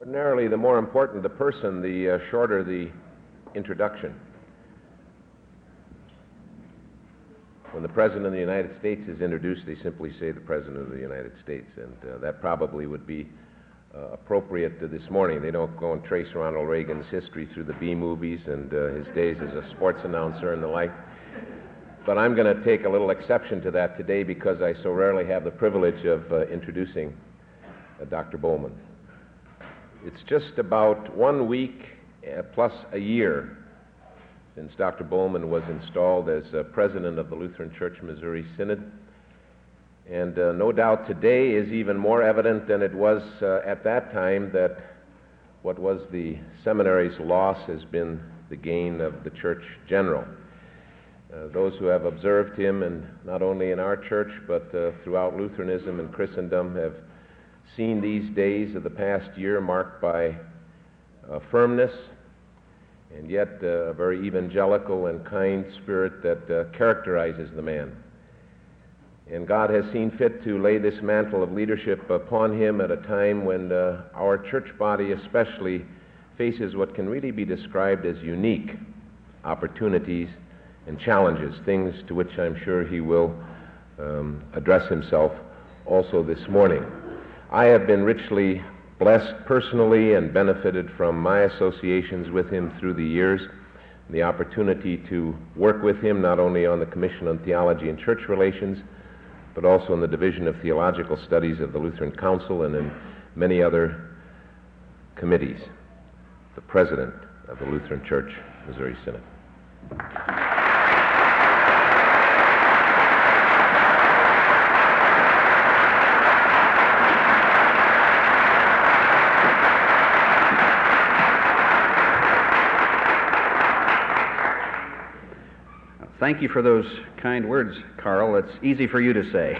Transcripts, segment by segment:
Ordinarily, the more important the person, the shorter the introduction. When the President of the United States is introduced, they simply say the President of the United States, and that probably would be appropriate to this morning. They don't go and trace Ronald Reagan's history through the B movies and his days as a sports announcer and the like. But I'm going to take a little exception to that today because I so rarely have the privilege of introducing Dr. Bowman. It's just about 1 week plus a year since Dr. Bowman was installed as president of the Lutheran Church Missouri Synod. And no doubt today is even more evident than it was at that time that what was the seminary's loss has been the gain of the church general. Those who have observed him, and not only in our church, but throughout Lutheranism and Christendom, have seen these days of the past year marked by firmness, and yet a very evangelical and kind spirit that characterizes the man. And God has seen fit to lay this mantle of leadership upon him at a time when our church body especially faces what can really be described as unique opportunities and challenges, things to which I'm sure he will address himself also this morning. I have been richly blessed personally and benefited from my associations with him through the years, the opportunity to work with him not only on the Commission on Theology and Church Relations, but also in the Division of Theological Studies of the Lutheran Council and in many other committees. The President of the Lutheran Church Missouri Synod. Thank you for those kind words, Carl. It's easy for you to say.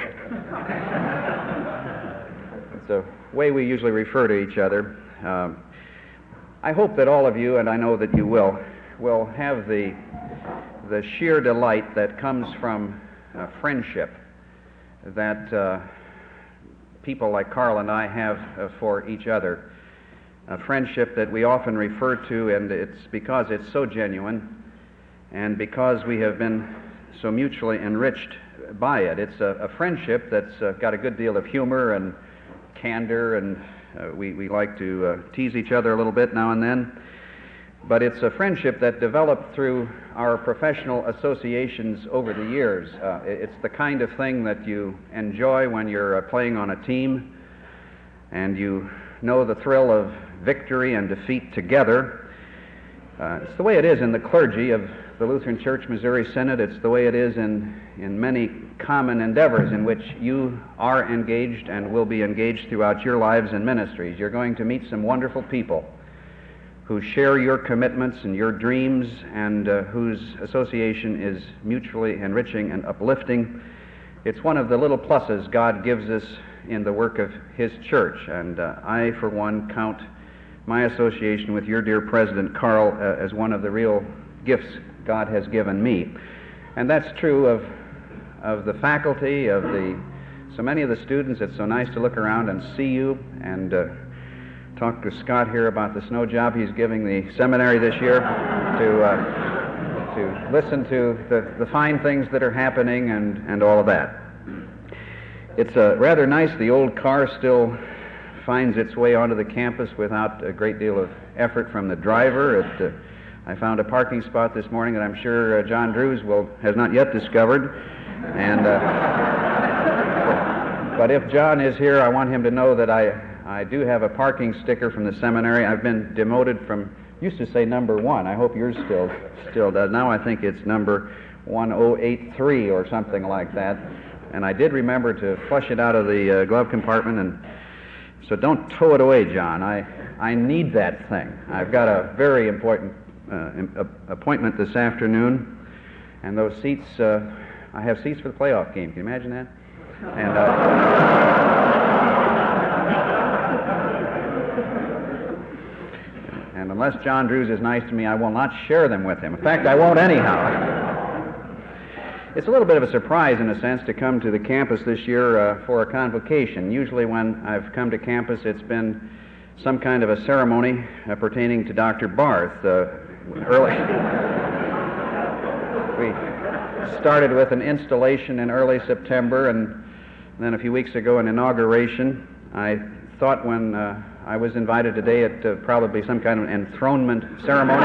It's a way we usually refer to each other. I hope that all of you, and I know that you will have the sheer delight that comes from friendship that people like Carl and I have for each other. A friendship that we often refer to, and it's because it's so genuine, and because we have been so mutually enriched by it. It's a friendship that's got a good deal of humor and candor, and we like to tease each other a little bit now and then. But it's a friendship that developed through our professional associations over the years. It's the kind of thing that you enjoy when you're playing on a team, and you know the thrill of victory and defeat together. It's the way it is in the clergy of the Lutheran Church Missouri Synod. It's the way it is in many common endeavors in which you are engaged and will be engaged throughout your lives and ministries. You're going to meet some wonderful people who share your commitments and your dreams, and whose association is mutually enriching and uplifting. It's one of the little pluses God gives us in the work of His church, and I, for one, count my association with your dear President, Carl, as one of the real gifts God has given me. And that's true of the faculty, of so many of the students. It's so nice to look around and see you and talk to Scott here about the snow job he's giving the seminary this year, to listen to the fine things that are happening and all of that. It's rather nice. The old car still finds its way onto the campus without a great deal of effort from the driver. I found a parking spot this morning that I'm sure John Drews has not yet discovered. And but if John is here, I want him to know that I do have a parking sticker from the seminary. I've been demoted from, used to say number 1. I hope yours still does. Now I think it's number 1083 or something like that. And I did remember to flush it out of the glove compartment, and so don't tow it away, John. I need that thing. I've got a very important appointment this afternoon, and those seats, I have seats for the playoff game. Can you imagine that? And unless John Drews is nice to me, I will not share them with him. In fact, I won't anyhow. It's a little bit of a surprise, in a sense, to come to the campus this year for a convocation. Usually when I've come to campus, it's been some kind of a ceremony pertaining to Dr. Barth. Early. We started with an installation in early September, and then a few weeks ago an inauguration. I thought when I was invited today at probably some kind of enthronement ceremony.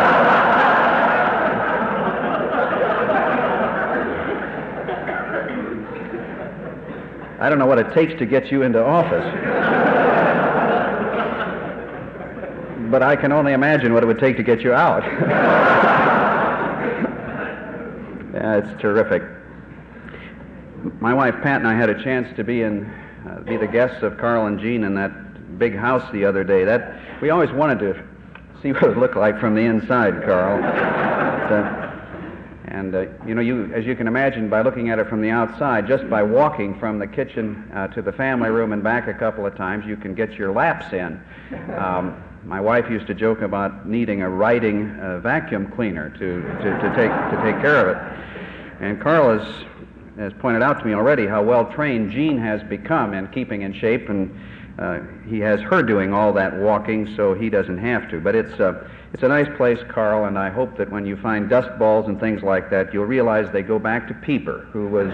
I don't know what it takes to get you into office. But I can only imagine what it would take to get you out. Yeah, it's terrific. My wife Pat and I had a chance to be the guests of Carl and Jean in that big house the other day. We always wanted to see what it looked like from the inside, Carl. As you can imagine, by looking at it from the outside, just by walking from the kitchen to the family room and back a couple of times, you can get your laps in. My wife used to joke about needing a riding vacuum cleaner to take care of it. And Carl has pointed out to me already how well trained Jean has become in keeping in shape, and he has her doing all that walking, so he doesn't have to. But it's a nice place, Carl, and I hope that when you find dust balls and things like that, you'll realize they go back to Pieper, who was...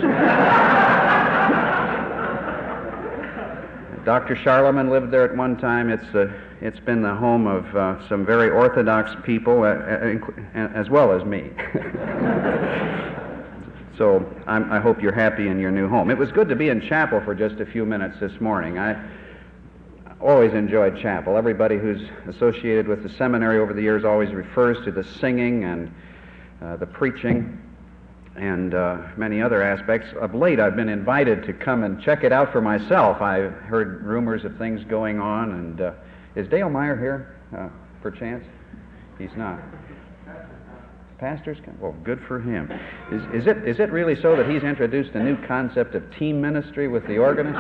Dr. Charlemagne lived there at one time. It's been the home of some very orthodox people, as well as me. So I hope you're happy in your new home. It was good to be in chapel for just a few minutes this morning. I always enjoyed chapel. Everybody who's associated with the seminary over the years always refers to the singing and the preaching and many other aspects. Of late, I've been invited to come and check it out for myself. I've heard rumors of things going on, and is Dale Meyer here, perchance? He's not. Pastors? Well, good for him. Is it really so that he's introduced a new concept of team ministry with the organist?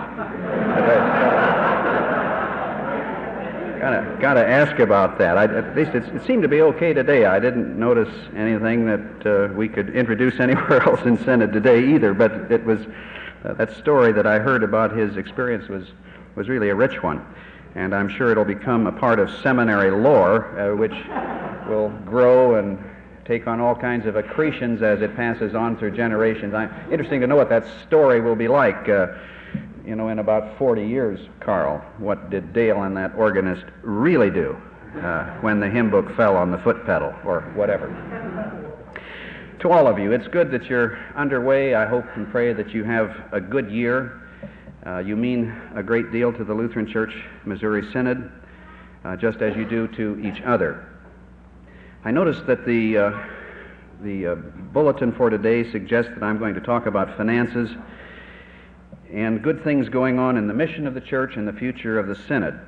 Got to ask about that. At least it seemed to be okay today. I didn't notice anything that we could introduce anywhere else in Synod today either. But it was that story that I heard about his experience was really a rich one, and I'm sure it'll become a part of seminary lore, which will grow and take on all kinds of accretions as it passes on through generations. Interesting to know what that story will be like. In about 40 years, Carl, what did Dale and that organist really do when the hymn book fell on the foot pedal, or whatever? To all of you, it's good that you're underway. I hope and pray that you have a good year. You mean a great deal to the Lutheran Church Missouri Synod, just as you do to each other. I noticed that the bulletin for today suggests that I'm going to talk about finances and good things going on in the mission of the church and the future of the Synod.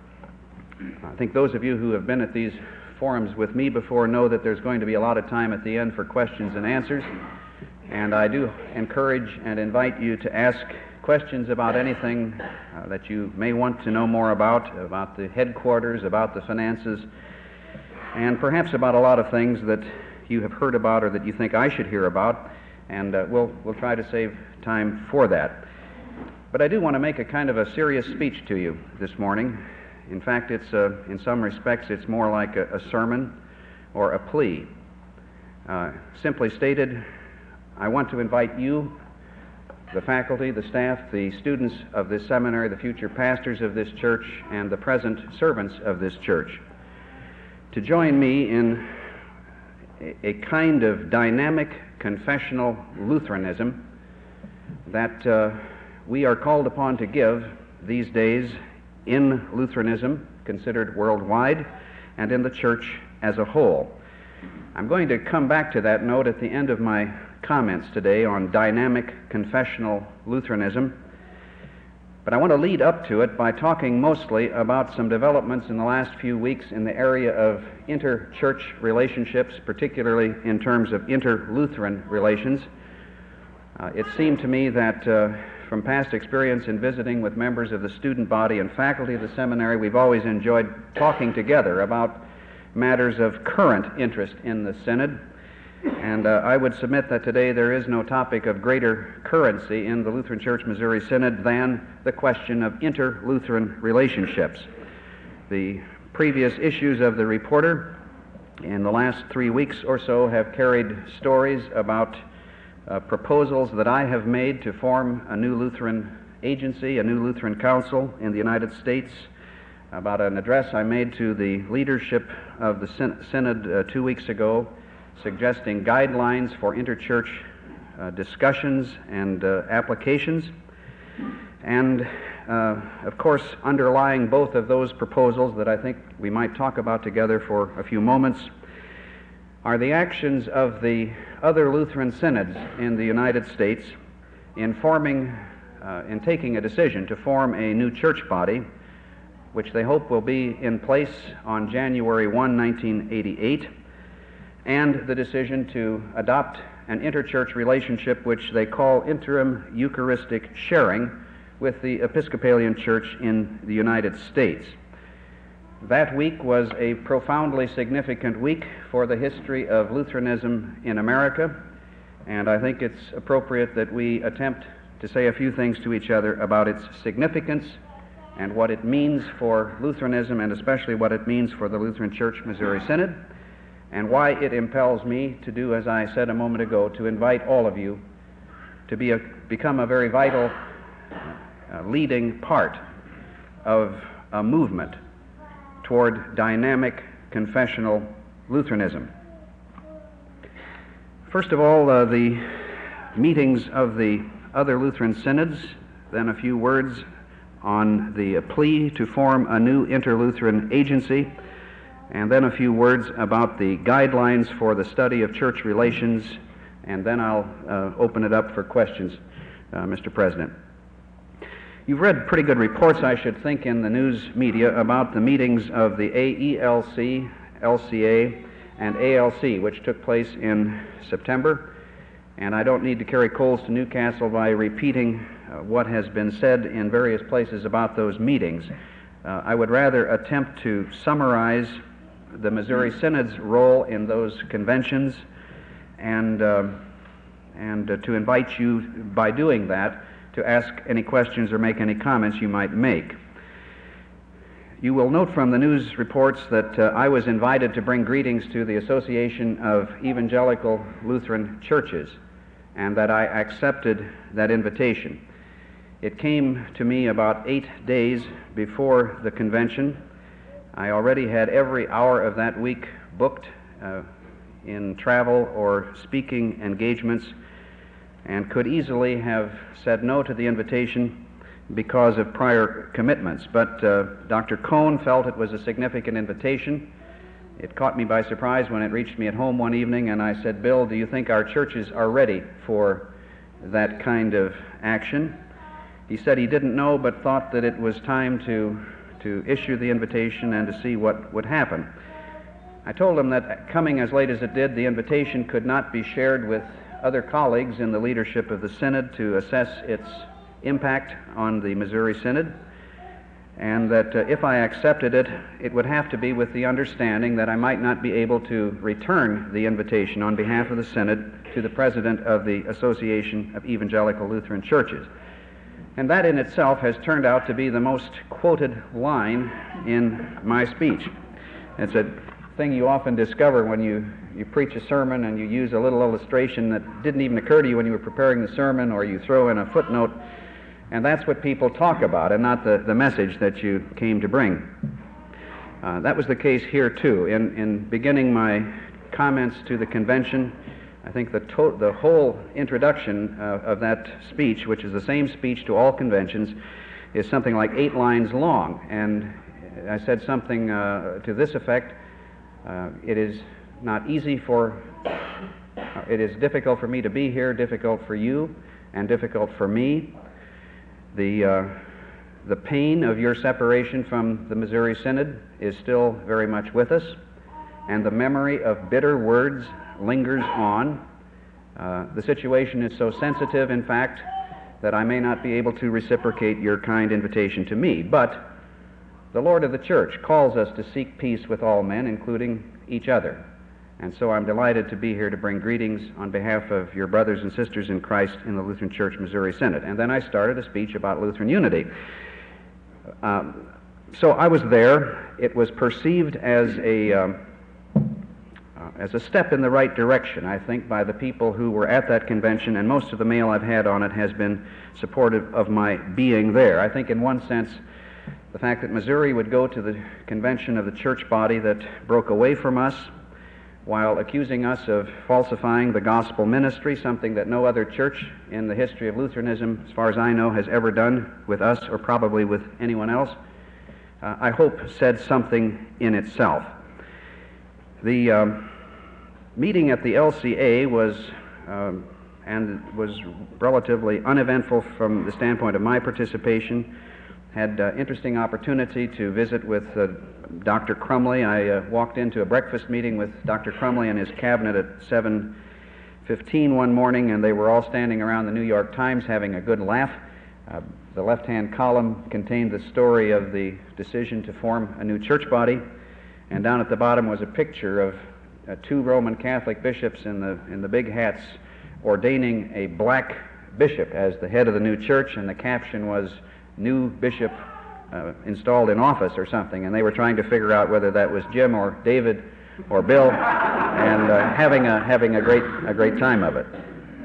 I think those of you who have been at these forums with me before know that there's going to be a lot of time at the end for questions and answers, and I do encourage and invite you to ask questions about anything that you may want to know more about the headquarters, about the finances, and perhaps about a lot of things that you have heard about or that you think I should hear about, and we'll try to save time for that. But I do want to make a kind of a serious speech to you this morning. In fact, it's in some respects, it's more like a sermon or a plea. Simply stated, I want to invite you, the faculty, the staff, the students of this seminary, the future pastors of this church, and the present servants of this church, to join me in a kind of dynamic confessional Lutheranism that we are called upon to give these days in Lutheranism, considered worldwide, and in the church as a whole. I'm going to come back to that note at the end of my comments today on dynamic confessional Lutheranism, but I want to lead up to it by talking mostly about some developments in the last few weeks in the area of inter-church relationships, particularly in terms of inter-Lutheran relations. It seemed to me that from past experience in visiting with members of the student body and faculty of the seminary, we've always enjoyed talking together about matters of current interest in the Synod. And I would submit that today there is no topic of greater currency in the Lutheran Church Missouri Synod than the question of inter-Lutheran relationships. The previous issues of the Reporter in the last 3 weeks or so have carried stories about proposals that I have made to form a new Lutheran agency, a new Lutheran council in the United States, about an address I made to the leadership of the Synod 2 weeks ago, suggesting guidelines for interchurch discussions and applications. And of course, underlying both of those proposals that I think we might talk about together for a few moments are the actions of the other Lutheran synods in the United States in taking a decision to form a new church body, which they hope will be in place on January 1, 1988, and the decision to adopt an interchurch relationship which they call interim Eucharistic sharing with the Episcopalian Church in the United States. That week was a profoundly significant week for the history of Lutheranism in America, and I think it's appropriate that we attempt to say a few things to each other about its significance and what it means for Lutheranism, and especially what it means for the Lutheran Church Missouri Synod, and why it impels me to do, as I said a moment ago, to invite all of you to become a very vital leading part of a movement toward dynamic confessional Lutheranism. First of all, the meetings of the other Lutheran synods, then a few words on the plea to form a new inter-Lutheran agency, and then a few words about the guidelines for the study of church relations, and then I'll open it up for questions, Mr. President. You've read pretty good reports, I should think, in the news media about the meetings of the AELC, LCA, and ALC, which took place in September, and I don't need to carry coals to Newcastle by repeating what has been said in various places about those meetings. I would rather attempt to summarize the Missouri Synod's role in those conventions and to invite you, by doing that, to ask any questions or make any comments you might make. You will note from the news reports that I was invited to bring greetings to the Association of Evangelical Lutheran Churches, and that I accepted that invitation. It came to me about 8 days before the convention. I already had every hour of that week booked in travel or speaking engagements, and could easily have said no to the invitation because of prior commitments. But Dr. Cohn felt it was a significant invitation. It caught me by surprise when it reached me at home one evening, and I said, "Bill, do you think our churches are ready for that kind of action?" He said he didn't know, but thought that it was time to issue the invitation and to see what would happen. I told him that coming as late as it did, the invitation could not be shared with other colleagues in the leadership of the Synod to assess its impact on the Missouri Synod, and that if I accepted it, it would have to be with the understanding that I might not be able to return the invitation on behalf of the Synod to the president of the Association of Evangelical Lutheran Churches. And that in itself has turned out to be the most quoted line in my speech. It's a thing you often discover when you preach a sermon and you use a little illustration that didn't even occur to you when you were preparing the sermon, or you throw in a footnote, and that's what people talk about and not the message that you came to bring. That was the case here too. In beginning my comments to the convention, I think the whole introduction of that speech, which is the same speech to all conventions, is something like 8 lines long, and I said something to this effect: it is difficult for me to be here, difficult for you, and difficult for me. The pain of your separation from the Missouri Synod is still very much with us, and the memory of bitter words lingers on. The situation is so sensitive, in fact, that I may not be able to reciprocate your kind invitation to me. But the Lord of the Church calls us to seek peace with all men, including each other. And so I'm delighted to be here to bring greetings on behalf of your brothers and sisters in Christ in the Lutheran Church Missouri Synod. And then I started a speech about Lutheran unity. So I was there. It was perceived as a step in the right direction, I think, by the people who were at that convention, and most of the mail I've had on it has been supportive of my being there. I think in one sense, the fact that Missouri would go to the convention of the church body that broke away from us while accusing us of falsifying the gospel ministry, something that no other church in the history of Lutheranism, as far as I know, has ever done with us or probably with anyone else, I hope said something in itself. The meeting at the LCA was relatively uneventful from the standpoint of my participation. Had interesting opportunity to visit with Dr. Crumley. I walked into a breakfast meeting with Dr. Crumley and his cabinet at 7:15 one morning, and they were all standing around the New York Times having a good laugh. The left-hand column contained the story of the decision to form a new church body, and down at the bottom was a picture of two Roman Catholic bishops in the big hats ordaining a black bishop as the head of the new church, and the caption was "New Bishop installed in office" or something, and they were trying to figure out whether that was Jim or David or Bill, and having a great time of it.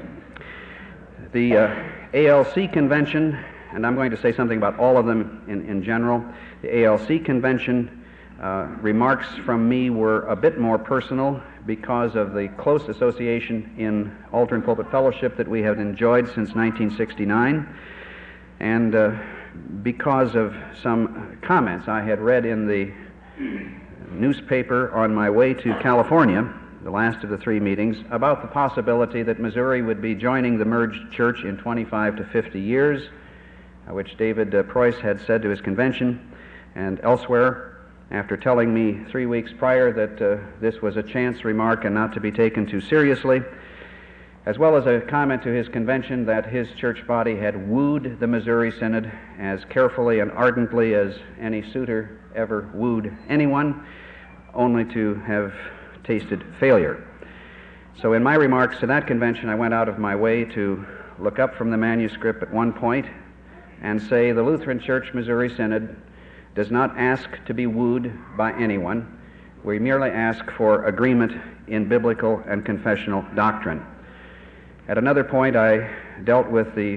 The ALC convention, and I'm going to say something about all of them in general. The ALC convention remarks from me were a bit more personal because of the close association in altar and pulpit fellowship that we have enjoyed since 1969, and because of some comments I had read in the newspaper on my way to California, the last of the three meetings, about the possibility that Missouri would be joining the merged church in 25 to 50 years, which David Preuss had said to his convention and elsewhere, after telling me 3 weeks prior that this was a chance remark and not to be taken too seriously, as well as a comment to his convention that his church body had wooed the Missouri Synod as carefully and ardently as any suitor ever wooed anyone, only to have tasted failure. So in my remarks to that convention, I went out of my way to look up from the manuscript at one point and say the Lutheran Church Missouri Synod does not ask to be wooed by anyone. We merely ask for agreement in biblical and confessional doctrine. At another point, I dealt with the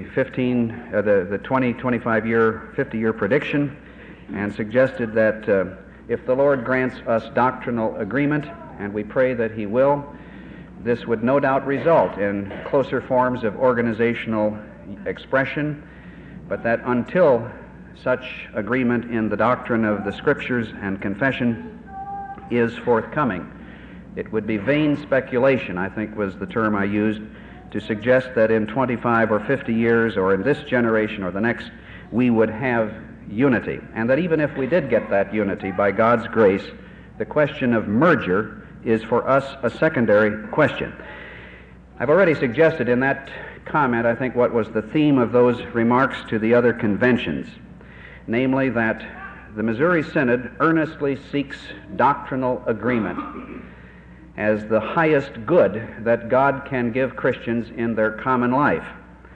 20, 25-year, 50-year prediction and suggested that if the Lord grants us doctrinal agreement, and we pray that He will, this would no doubt result in closer forms of organizational expression, but that until such agreement in the doctrine of the Scriptures and confession is forthcoming, it would be vain speculation, I think was the term I used, to suggest that in 25 or 50 years, or in this generation or the next, we would have unity. And that even if we did get that unity by God's grace, the question of merger is for us a secondary question. I've already suggested in that comment, I think, what was the theme of those remarks to the other conventions, namely that the Missouri Synod earnestly seeks doctrinal agreement as the highest good that God can give Christians in their common life,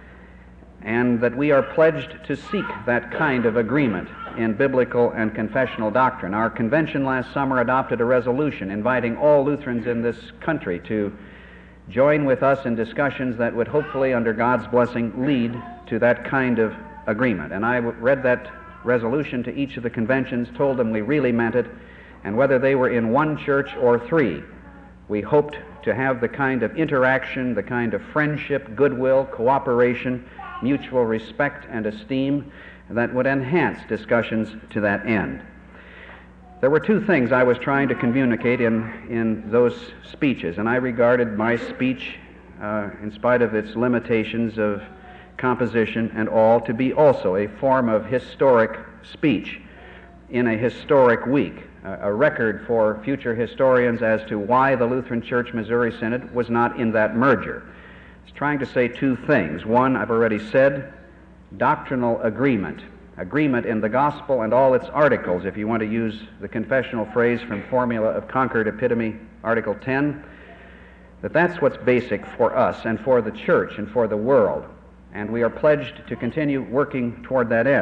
and that we are pledged to seek that kind of agreement in biblical and confessional doctrine. Our convention last summer adopted a resolution inviting all Lutherans in this country to join with us in discussions that would hopefully, under God's blessing, lead to that kind of agreement. And I read that resolution to each of the conventions, told them we really meant it, and whether they were in one church or three, we hoped to have the kind of interaction, the kind of friendship, goodwill, cooperation, mutual respect and esteem that would enhance discussions to that end. There were two things I was trying to communicate in those speeches, and I regarded my speech, in spite of its limitations of composition and all, to be also a form of historic speech in a historic week, a record for future historians as to why the Lutheran Church Missouri Synod was not in that merger. It's trying to say two things. One, I've already said, doctrinal agreement. Agreement in the gospel and all its articles, if you want to use the confessional phrase from Formula of Concord Epitome, Article 10, that's what's basic for us and for the church and for the world. And we are pledged to continue working toward that end.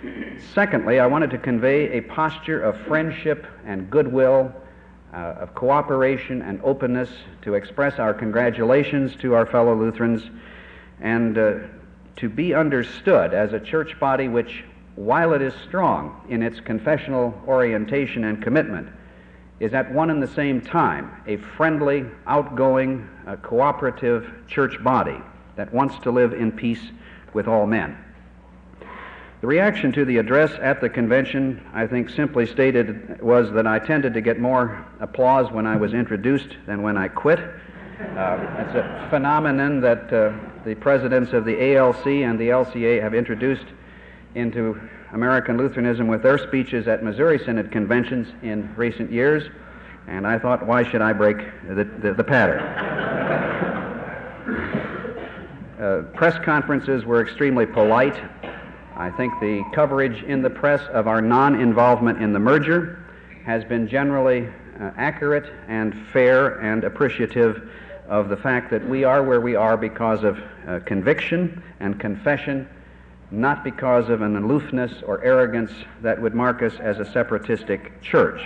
Secondly, I wanted to convey a posture of friendship and goodwill, of cooperation and openness, to express our congratulations to our fellow Lutherans, and to be understood as a church body which, while it is strong in its confessional orientation and commitment, is at one and the same time a friendly, outgoing, cooperative church body that wants to live in peace with all men. The reaction to the address at the convention, I think simply stated, was that I tended to get more applause when I was introduced than when I quit. It's a phenomenon that the presidents of the ALC and the LCA have introduced into American Lutheranism with their speeches at Missouri Synod conventions in recent years, and I thought, why should I break the pattern? Press conferences were extremely polite. I think the coverage in the press of our non-involvement in the merger has been generally accurate and fair and appreciative of the fact that we are where we are because of conviction and confession, not because of an aloofness or arrogance that would mark us as a separatistic church.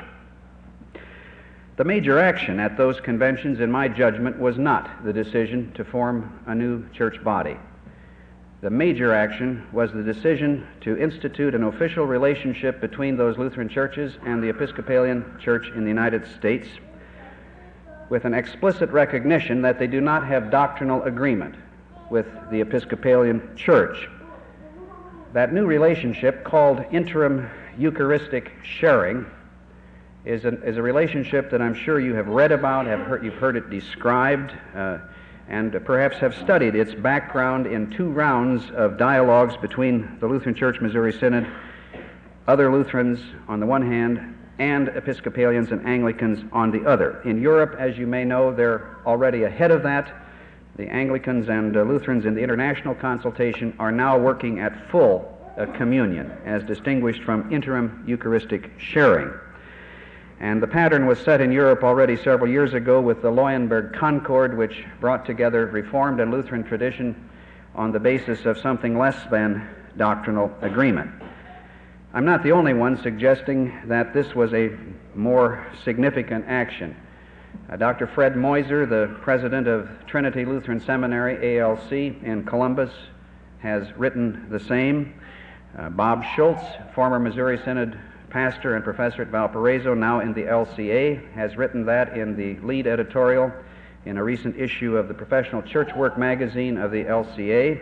The major action at those conventions, in my judgment, was not the decision to form a new church body. The major action was the decision to institute an official relationship between those Lutheran churches and the Episcopalian Church in the United States, with an explicit recognition that they do not have doctrinal agreement with the Episcopalian Church. That new relationship, called interim Eucharistic sharing, is a relationship that I'm sure you have read about, you've heard it described, and perhaps have studied its background in 2 rounds of dialogues between the Lutheran Church Missouri Synod, other Lutherans on the one hand, and Episcopalians and Anglicans on the other. In Europe, as you may know, they're already ahead of that. The Anglicans and Lutherans in the international consultation are now working at full communion, as distinguished from interim Eucharistic sharing. And the pattern was set in Europe already several years ago with the Lauenburg Concord, which brought together Reformed and Lutheran tradition on the basis of something less than doctrinal agreement. I'm not the only one suggesting that this was a more significant action. Dr. Fred Moiser, the president of Trinity Lutheran Seminary, ALC, in Columbus, has written the same. Bob Schultz, former Missouri Synod pastor and professor at Valparaiso, now in the LCA, has written that in the lead editorial in a recent issue of the Professional Church Work magazine of the LCA.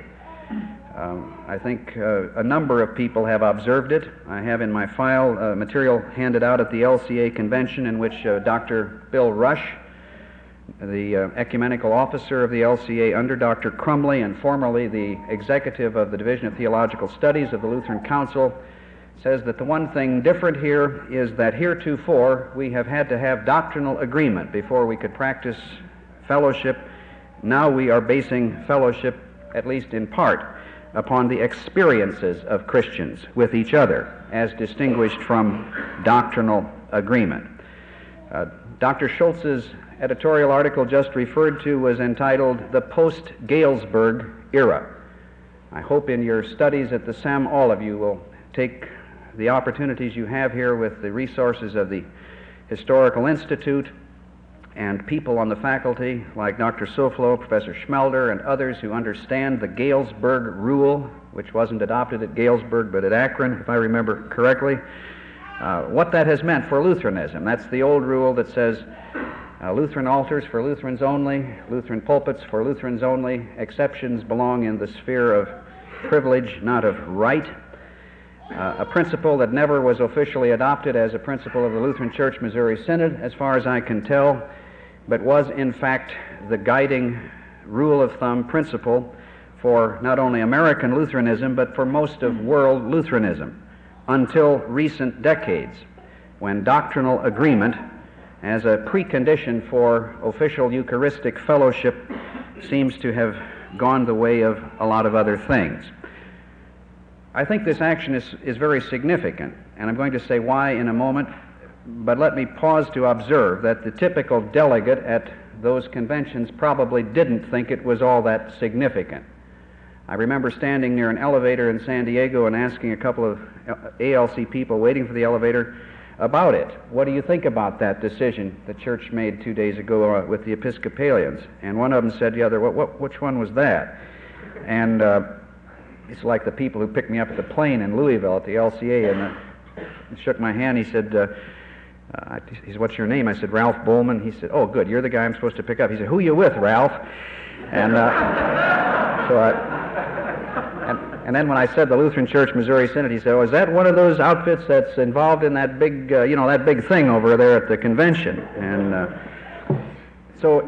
I think a number of people have observed it. I have in my file material handed out at the LCA convention in which Dr. Bill Rush, the ecumenical officer of the LCA under Dr. Crumley and formerly the executive of the Division of Theological Studies of the Lutheran Council, says that the one thing different here is that heretofore we have had to have doctrinal agreement before we could practice fellowship. Now we are basing fellowship, at least in part, upon the experiences of Christians with each other, as distinguished from doctrinal agreement. Dr. Schultz's editorial article just referred to was entitled "The Post-Galesburg Era." I hope in your studies at the SEM all of you will take the opportunities you have here with the resources of the Historical Institute and people on the faculty like Dr. Soflo, Professor Schmelder, and others who understand the Galesburg Rule, which wasn't adopted at Galesburg but at Akron, if I remember correctly, what that has meant for Lutheranism. That's the old rule that says Lutheran altars for Lutherans only, Lutheran pulpits for Lutherans only, exceptions belong in the sphere of privilege, not of right. A principle that never was officially adopted as a principle of the Lutheran Church Missouri Synod, as far as I can tell, but was in fact the guiding rule of thumb principle for not only American Lutheranism, but for most of world Lutheranism, until recent decades, when doctrinal agreement as a precondition for official Eucharistic fellowship seems to have gone the way of a lot of other things. I think this action is very significant, and I'm going to say why in a moment, but let me pause to observe that the typical delegate at those conventions probably didn't think it was all that significant. I remember standing near an elevator in San Diego and asking a couple of ALC people waiting for the elevator about it. What do you think about that decision the church made 2 days ago with the Episcopalians? And one of them said to the other, which one was that? And it's like the people who picked me up at the plane in Louisville at the LCA, and he shook my hand. He said, he said, what's your name? I said, Ralph Bowman. He said, oh, good, you're the guy I'm supposed to pick up. He said, who you with, Ralph? And and then when I said the Lutheran Church Missouri Synod, he said, oh, is that one of those outfits that's involved in that big, that big thing over there at the convention? And so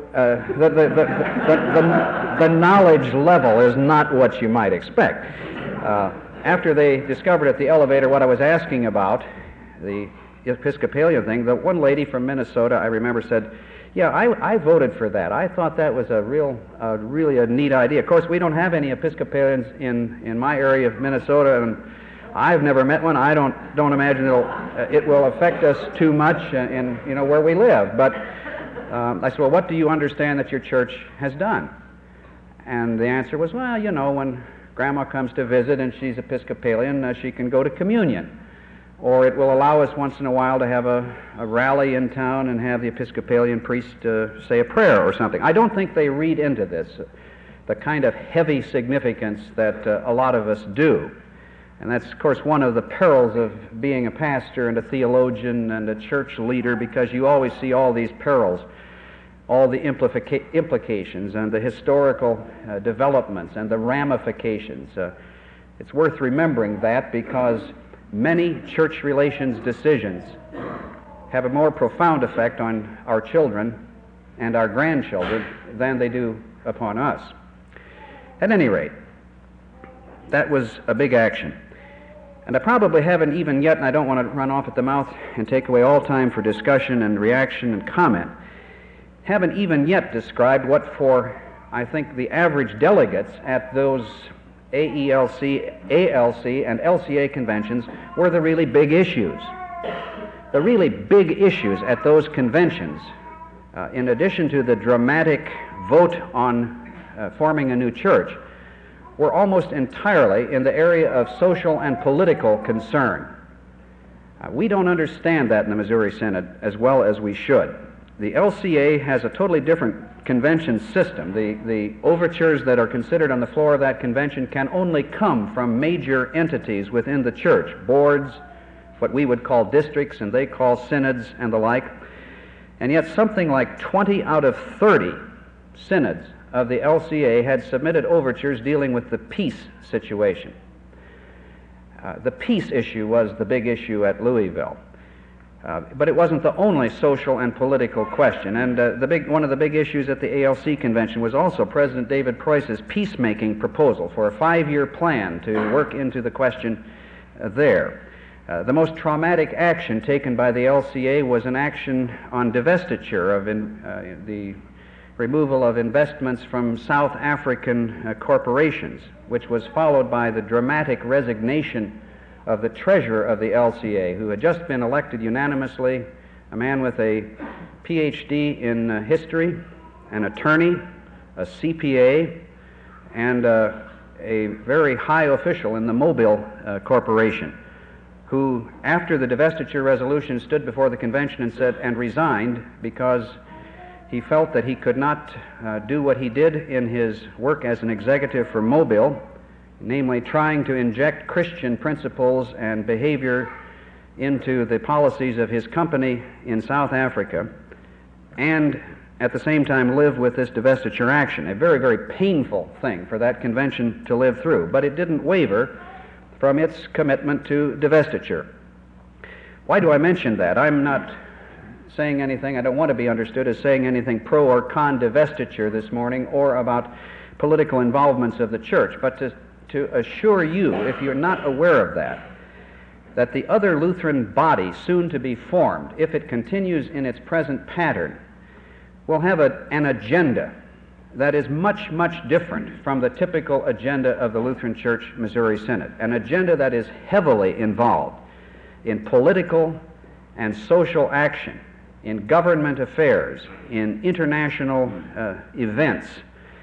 the knowledge level is not what you might expect. After they discovered at the elevator what I was asking about, the Episcopalian thing, the one lady from Minnesota, I remember, said, yeah, I voted for that. I thought that was really a neat idea. Of course, we don't have any Episcopalians in my area of Minnesota, and I've never met one. I don't imagine it will affect us too much in where we live. But I said, well, what do you understand that your church has done? And the answer was, well, when Grandma comes to visit and she's Episcopalian, she can go to communion. Or it will allow us once in a while to have a rally in town and have the Episcopalian priest say a prayer or something. I don't think they read into this the kind of heavy significance that a lot of us do. And that's, of course, one of the perils of being a pastor and a theologian and a church leader, because you always see all these perils, all the implications and the historical developments and the ramifications. It's worth remembering that, because many church relations decisions have a more profound effect on our children and our grandchildren than they do upon us. At any rate, that was a big action. And I probably haven't even yet, and I don't want to run off at the mouth and take away all time for discussion and reaction and comment, haven't even yet described what, for, I think, the average delegates at those AELC, ALC, and LCA conventions were the really big issues. The really big issues at those conventions, in addition to the dramatic vote on forming a new church, were almost entirely in the area of social and political concern. We don't understand that in the Missouri Synod as well as we should. The LCA has a totally different convention system. The overtures that are considered on the floor of that convention can only come from major entities within the church, boards, what we would call districts, and they call synods and the like. And yet something like 20 out of 30 synods of the LCA had submitted overtures dealing with the peace situation. The peace issue was the big issue at Louisville. But it wasn't the only social and political question. And one of the big issues at the ALC convention was also President David Preuss's peacemaking proposal for a 5-year plan to work into the question there. The most traumatic action taken by the LCA was an action on divestiture of the removal of investments from South African corporations, which was followed by the dramatic resignation of the treasurer of the LCA, who had just been elected unanimously, a man with a PhD in history, an attorney, a CPA, and a very high official in the Mobile Corporation, who, after the divestiture resolution, stood before the convention and resigned because he felt that he could not do what he did in his work as an executive for Mobile, namely trying to inject Christian principles and behavior into the policies of his company in South Africa, and at the same time live with this divestiture action. A very, very painful thing for that convention to live through, but it didn't waver from its commitment to divestiture. Why do I mention that? I'm not saying anything, I don't want to be understood as saying anything pro or con divestiture this morning or about political involvements of the church, but to assure you, if you're not aware of that, that the other Lutheran body soon to be formed, if it continues in its present pattern, will have an agenda that is much, much different from the typical agenda of the Lutheran Church Missouri Synod, an agenda that is heavily involved in political and social action, in government affairs, in international events,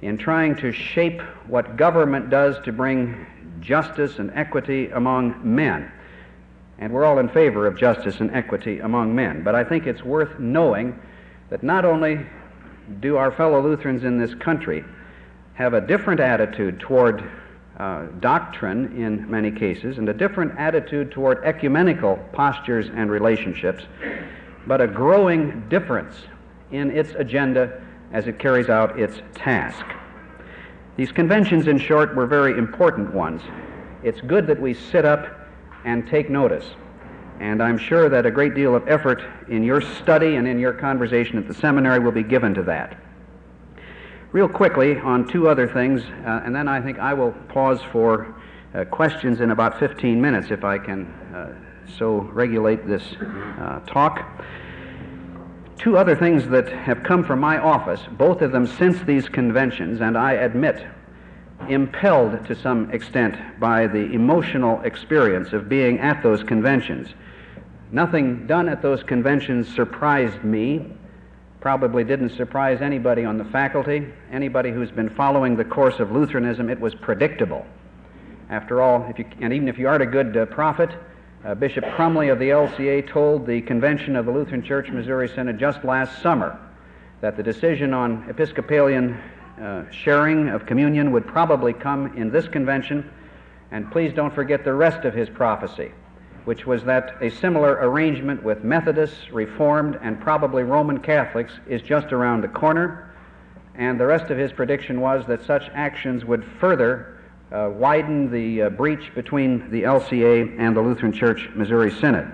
in trying to shape what government does to bring justice and equity among men. And we're all in favor of justice and equity among men. But I think it's worth knowing that not only do our fellow Lutherans in this country have a different attitude toward doctrine in many cases, and a different attitude toward ecumenical postures and relationships, but a growing difference in its agenda as it carries out its task. These conventions, in short, were very important ones. It's good that we sit up and take notice, and I'm sure that a great deal of effort in your study and in your conversation at the seminary will be given to that. Real quickly on two other things, and then I think I will pause for questions in about 15 minutes if I can so regulate this talk. Two other things that have come from my office, both of them since these conventions, and I admit impelled to some extent by the emotional experience of being at those conventions. Nothing done at those conventions surprised me. Probably didn't surprise anybody on the faculty, anybody who's been following the course of Lutheranism. It was predictable. After all, and even if you aren't a good prophet, Bishop Crumley of the LCA told the convention of the Lutheran Church Missouri Synod just last summer that the decision on Episcopalian sharing of communion would probably come in this convention, and please don't forget the rest of his prophecy, which was that a similar arrangement with Methodists, Reformed, and probably Roman Catholics is just around the corner, and the rest of his prediction was that such actions would further widen the breach between the LCA and the Lutheran Church Missouri Synod.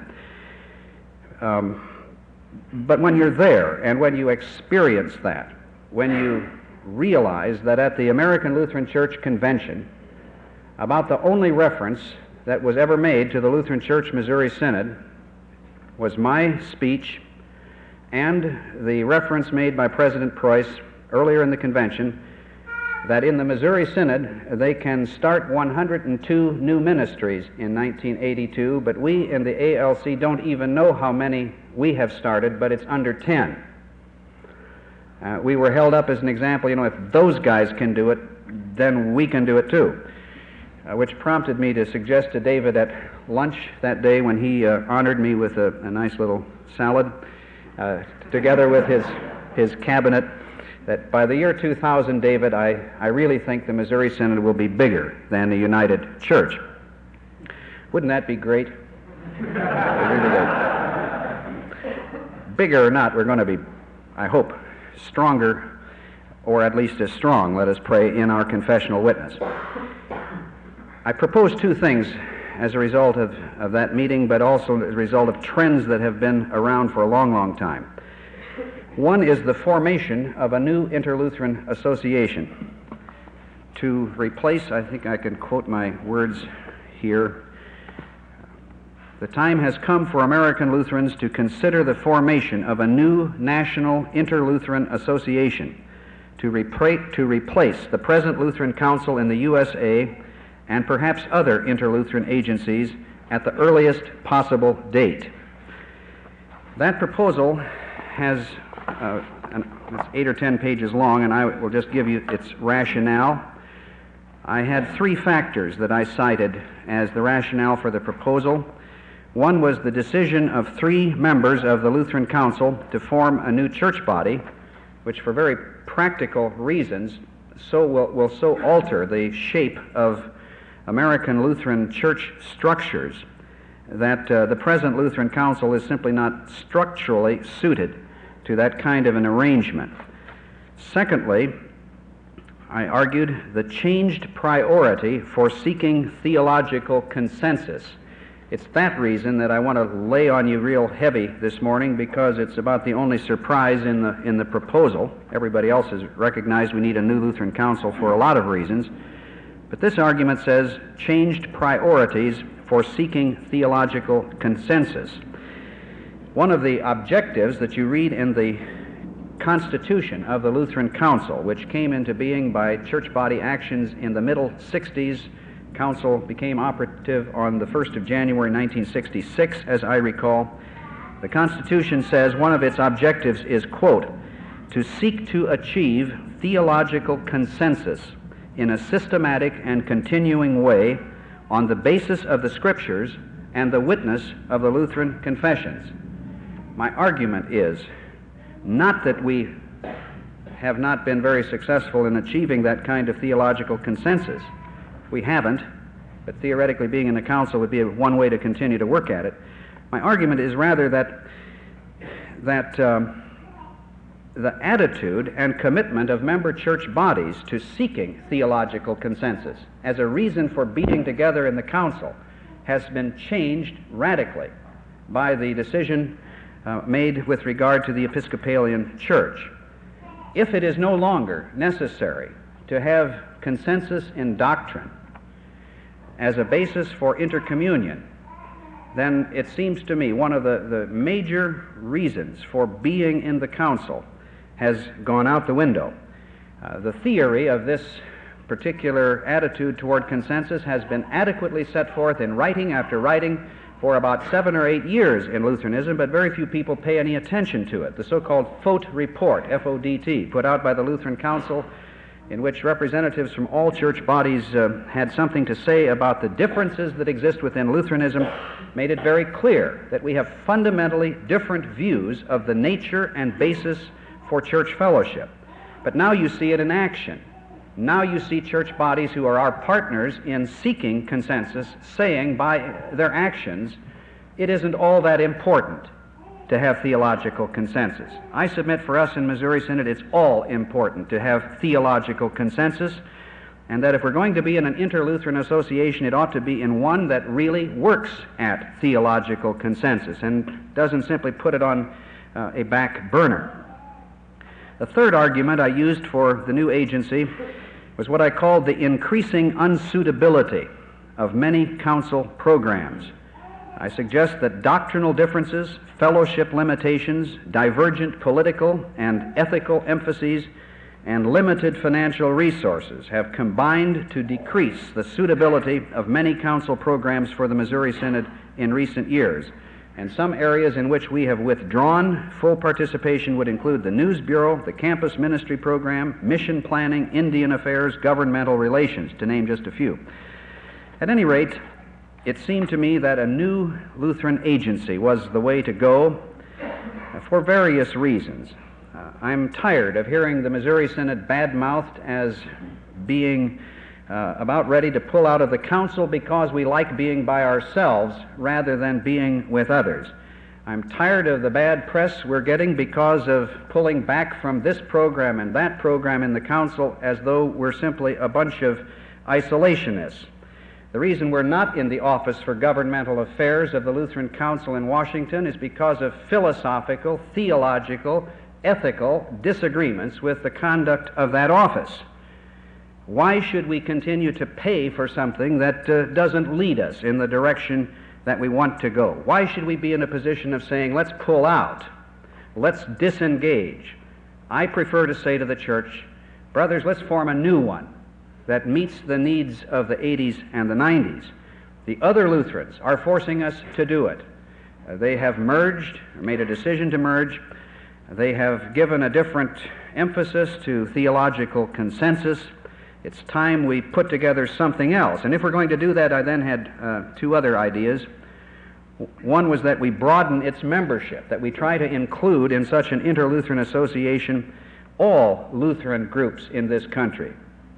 But when you're there, and when you experience that, when you realize that at the American Lutheran Church Convention, about the only reference that was ever made to the Lutheran Church Missouri Synod was my speech and the reference made by President Preuss earlier in the convention that in the Missouri Synod they can start 102 new ministries in 1982, but we in the ALC don't even know how many we have started, but it's under 10. We were held up as an example, if those guys can do it, then we can do it too. Which prompted me to suggest to David at lunch that day when he honored me with a nice little salad, together with his cabinet, that by the year 2000, David, I really think the Missouri Synod will be bigger than the United Church. Wouldn't that be great? Bigger or not, we're going to be, I hope, stronger, or at least as strong, let us pray, in our confessional witness. I propose two things as a result of that meeting, but also as a result of trends that have been around for a long, long time. One is the formation of a new Inter-Lutheran Association to replace, I think I can quote my words here, the time has come for American Lutherans to consider the formation of a new national Inter-Lutheran Association to replace the present Lutheran Council in the USA and perhaps other inter-Lutheran agencies at the earliest possible date. That proposal has, it's 8 or 10 pages long, and I will just give you its rationale. I had three factors that I cited as the rationale for the proposal. One was the decision of 3 members of the Lutheran Council to form a new church body, which for very practical reasons will so alter the shape of American Lutheran church structures that the present Lutheran Council is simply not structurally suited to that kind of an arrangement. Secondly, I argued the changed priority for seeking theological consensus. It's that reason that I want to lay on you real heavy this morning, because it's about the only surprise in the proposal. Everybody else has recognized we need a new Lutheran Council for a lot of reasons. But this argument says changed priorities for seeking theological consensus. One of the objectives that you read in the Constitution of the Lutheran Council, which came into being by church body actions in the middle 60s, Council became operative on the 1st of January 1966, as I recall. The Constitution says one of its objectives is, quote, to seek to achieve theological consensus in a systematic and continuing way on the basis of the Scriptures and the witness of the Lutheran confessions. My argument is not that we have not been very successful in achieving that kind of theological consensus. We haven't, but theoretically being in the council would be one way to continue to work at it. My argument is rather that the attitude and commitment of member church bodies to seeking theological consensus as a reason for being together in the council has been changed radically by the decision made with regard to the Episcopalian Church. If it is no longer necessary to have consensus in doctrine as a basis for intercommunion, then it seems to me one of the major reasons for being in the council has gone out the window. The theory of this particular attitude toward consensus has been adequately set forth in writing after writing for about 7 or 8 years in Lutheranism, but very few people pay any attention to it. The so-called Fodt Report, F-O-D-T, put out by the Lutheran Council, in which representatives from all church bodies had something to say about the differences that exist within Lutheranism, made it very clear that we have fundamentally different views of the nature and basis for church fellowship. But now you see it in action. Now you see church bodies who are our partners in seeking consensus saying by their actions, it isn't all that important to have theological consensus. I submit for us in Missouri Synod it's all important to have theological consensus, and that if we're going to be in an inter-Lutheran association, it ought to be in one that really works at theological consensus and doesn't simply put it on a back burner. The third argument I used for the new agency was what I called the increasing unsuitability of many council programs. I suggest that doctrinal differences, fellowship limitations, divergent political and ethical emphases, and limited financial resources have combined to decrease the suitability of many council programs for the Missouri Synod in recent years. And some areas in which we have withdrawn full participation would include the News Bureau, the Campus Ministry Program, Mission Planning, Indian Affairs, Governmental Relations, to name just a few. At any rate, it seemed to me that a new Lutheran agency was the way to go for various reasons. I'm tired of hearing the Missouri Synod badmouthed as being about ready to pull out of the council because we like being by ourselves rather than being with others. I'm tired of the bad press we're getting because of pulling back from this program and that program in the council as though we're simply a bunch of isolationists. The reason we're not in the Office for Governmental Affairs of the Lutheran Council in Washington is because of philosophical, theological, ethical disagreements with the conduct of that office. Why should we continue to pay for something that doesn't lead us in the direction that we want to go? Why should we be in a position of saying, let's pull out, let's disengage? I prefer to say to the church, brothers, let's form a new one that meets the needs of the 80s and the 90s. The other Lutherans are forcing us to do it. They have merged, or made a decision to merge. They have given a different emphasis to theological consensus. It's time we put together something else. And if we're going to do that, I then had two other ideas. One was that we broaden its membership, that we try to include in such an inter-Lutheran association all Lutheran groups in this country.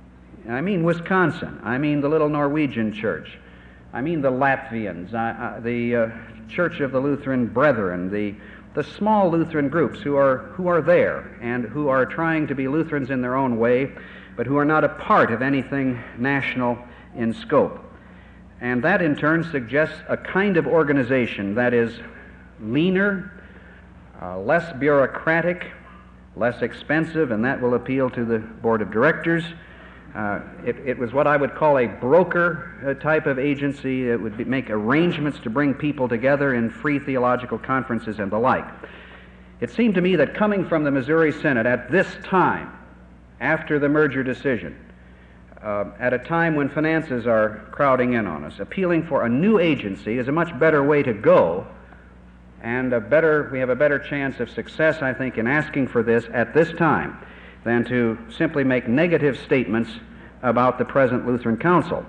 I mean Wisconsin. I mean the little Norwegian church. I mean the Latvians, the Church of the Lutheran Brethren, the small Lutheran groups who are there and who are trying to be Lutherans in their own way, but who are not a part of anything national in scope. And that in turn suggests a kind of organization that is leaner, less bureaucratic, less expensive, and that will appeal to the board of directors. It was what I would call a broker type of agency. It would make arrangements to bring people together in free theological conferences and the like. It seemed to me that coming from the Missouri Synod at this time, after the merger decision, at a time when finances are crowding in on us, appealing for a new agency is a much better way to go, and we have a better chance of success, I think, in asking for this at this time. than to simply make negative statements about the present Lutheran Council.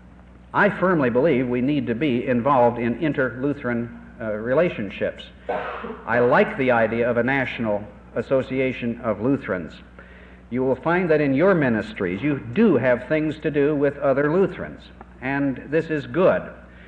I firmly believe we need to be involved in inter-Lutheran relationships. I like the idea of a national association of Lutherans. You will find that in your ministries you do have things to do with other Lutherans, and this is good.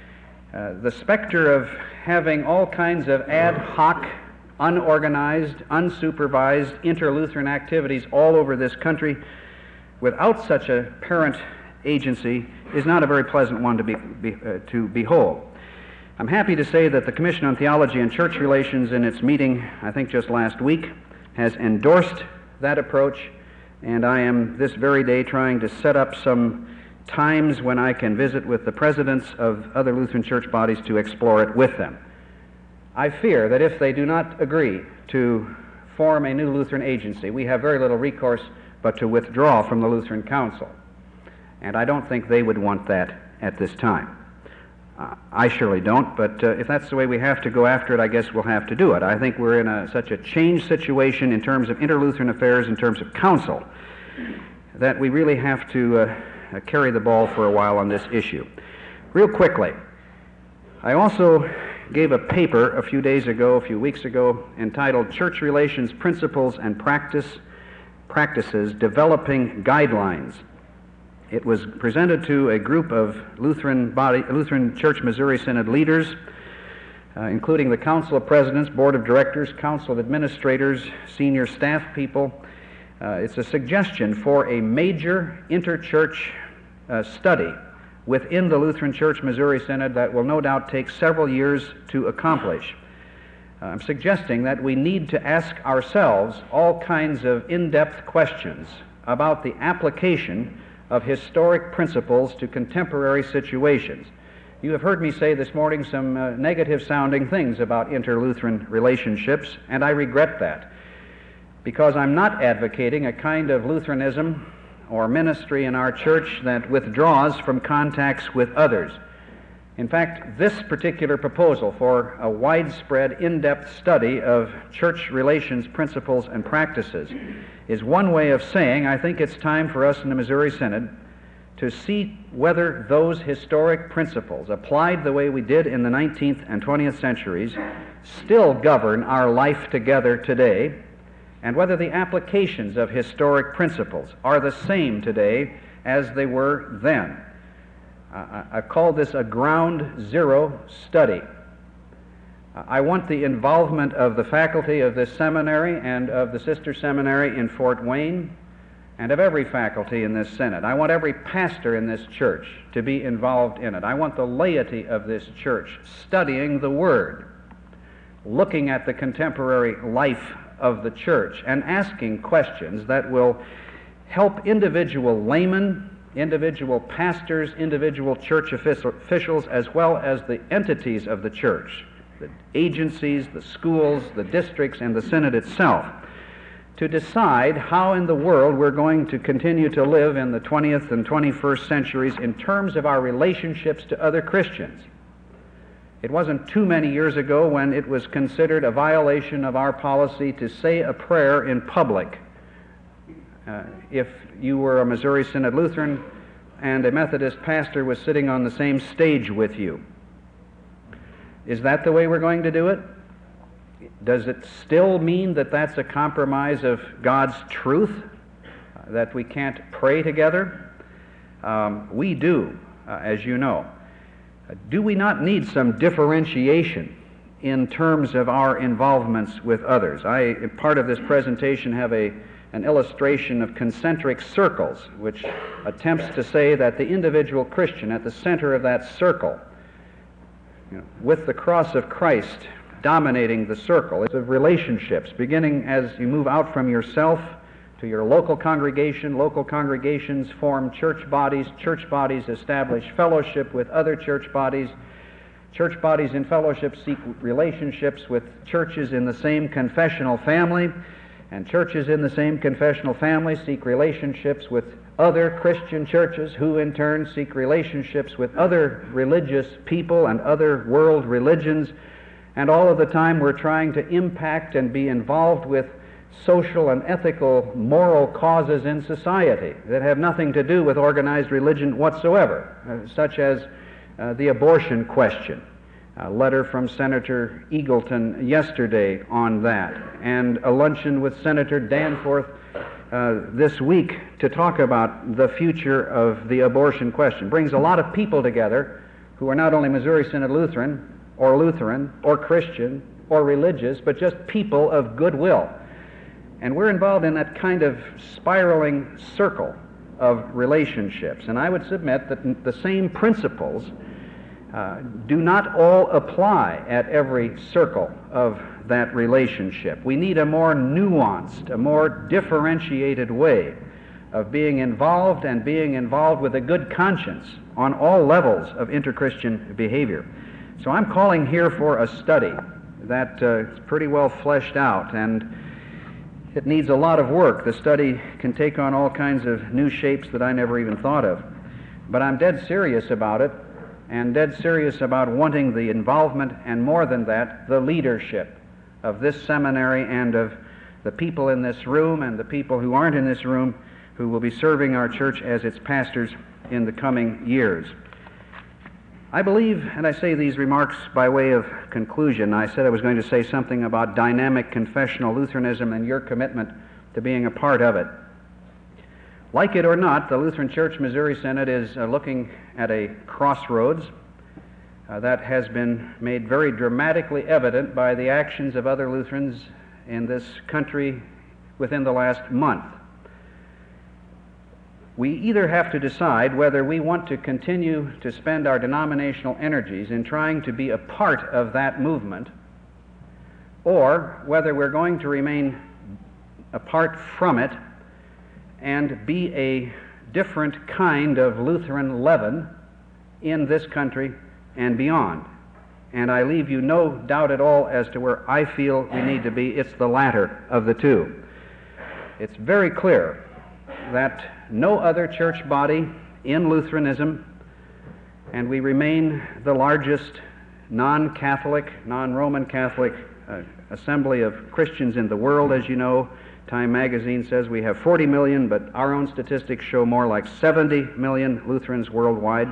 The specter of having all kinds of ad hoc, unorganized, unsupervised inter-Lutheran activities all over this country without such a parent agency is not a very pleasant one to behold. I'm happy to say that the Commission on Theology and Church Relations in its meeting, I think just last week, has endorsed that approach, and I am this very day trying to set up some times when I can visit with the presidents of other Lutheran church bodies to explore it with them. I fear that if they do not agree to form a new Lutheran agency, we have very little recourse but to withdraw from the Lutheran Council. And I don't think they would want that at this time. I surely don't, but if that's the way we have to go after it, I guess we'll have to do it. I think we're in such a changed situation in terms of inter-Lutheran affairs, in terms of council, that we really have to carry the ball for a while on this issue. Real quickly, I also gave a paper a few weeks ago, entitled Church Relations Principles and Practices Developing Guidelines. It was presented to a group of Lutheran Church Missouri Synod leaders, including the Council of Presidents, Board of Directors, Council of Administrators, senior staff people. It's a suggestion for a major interchurch study within the Lutheran Church Missouri Synod that will no doubt take several years to accomplish. I'm suggesting that we need to ask ourselves all kinds of in-depth questions about the application of historic principles to contemporary situations. You have heard me say this morning some negative-sounding things about inter-Lutheran relationships, and I regret that, because I'm not advocating a kind of Lutheranism or ministry in our church that withdraws from contacts with others. In fact, this particular proposal for a widespread, in-depth study of church relations principles and practices is one way of saying I think it's time for us in the Missouri Synod to see whether those historic principles, applied the way we did in the 19th and 20th centuries, still govern our life together today, and whether the applications of historic principles are the same today as they were then. I call this a ground zero study. I want the involvement of the faculty of this seminary and of the sister seminary in Fort Wayne and of every faculty in this synod. I want every pastor in this church to be involved in it. I want the laity of this church studying the Word, looking at the contemporary life of the church, and asking questions that will help individual laymen, individual pastors, individual church officials, as well as the entities of the church, the agencies, the schools, the districts, and the synod itself, to decide how in the world we're going to continue to live in the 20th and 21st centuries in terms of our relationships to other Christians. It wasn't too many years ago when it was considered a violation of our policy to say a prayer in public if you were a Missouri Synod Lutheran and a Methodist pastor was sitting on the same stage with you. Is that the way we're going to do it? Does it still mean that that's a compromise of God's truth, that we can't pray together? We do, as you know. Do we not need some differentiation in terms of our involvements with others? I, part of this presentation, have an illustration of concentric circles, which attempts to say that the individual Christian at the center of that circle, with the cross of Christ dominating the circle, it's of relationships, beginning as you move out from yourself to your local congregation. Local congregations form church bodies establish fellowship with other church bodies in fellowship seek relationships with churches in the same confessional family, and churches in the same confessional family seek relationships with other Christian churches, who in turn seek relationships with other religious people and other world religions. And all of the time we're trying to impact and be involved with social and ethical, moral causes in society that have nothing to do with organized religion whatsoever, such as the abortion question. A letter from Senator Eagleton yesterday on that, and a luncheon with Senator Danforth this week to talk about the future of the abortion question. Brings a lot of people together who are not only Missouri Synod Lutheran or Christian or religious, but just people of goodwill. And we're involved in that kind of spiraling circle of relationships. And I would submit that the same principles do not all apply at every circle of that relationship. We need a more nuanced, a more differentiated way of being involved, and being involved with a good conscience on all levels of interchristian behavior. So I'm calling here for a study that is pretty well fleshed out, and it needs a lot of work. The study can take on all kinds of new shapes that I never even thought of. But I'm dead serious about it, and dead serious about wanting the involvement, and more than that, the leadership of this seminary and of the people in this room and the people who aren't in this room who will be serving our church as its pastors in the coming years. I believe, and I say these remarks by way of conclusion, I said I was going to say something about dynamic confessional Lutheranism and your commitment to being a part of it. Like it or not, the Lutheran Church Missouri Synod is looking at a crossroads that has been made very dramatically evident by the actions of other Lutherans in this country within the last month. We either have to decide whether we want to continue to spend our denominational energies in trying to be a part of that movement, or whether we're going to remain apart from it and be a different kind of Lutheran leaven in this country and beyond. And I leave you no doubt at all as to where I feel we need to be. It's the latter of the two. It's very clear that no other church body in Lutheranism, and we remain the largest non-Catholic, non-Roman Catholic assembly of Christians in the world, as you know. Time magazine says we have 40 million, but our own statistics show more like 70 million Lutherans worldwide.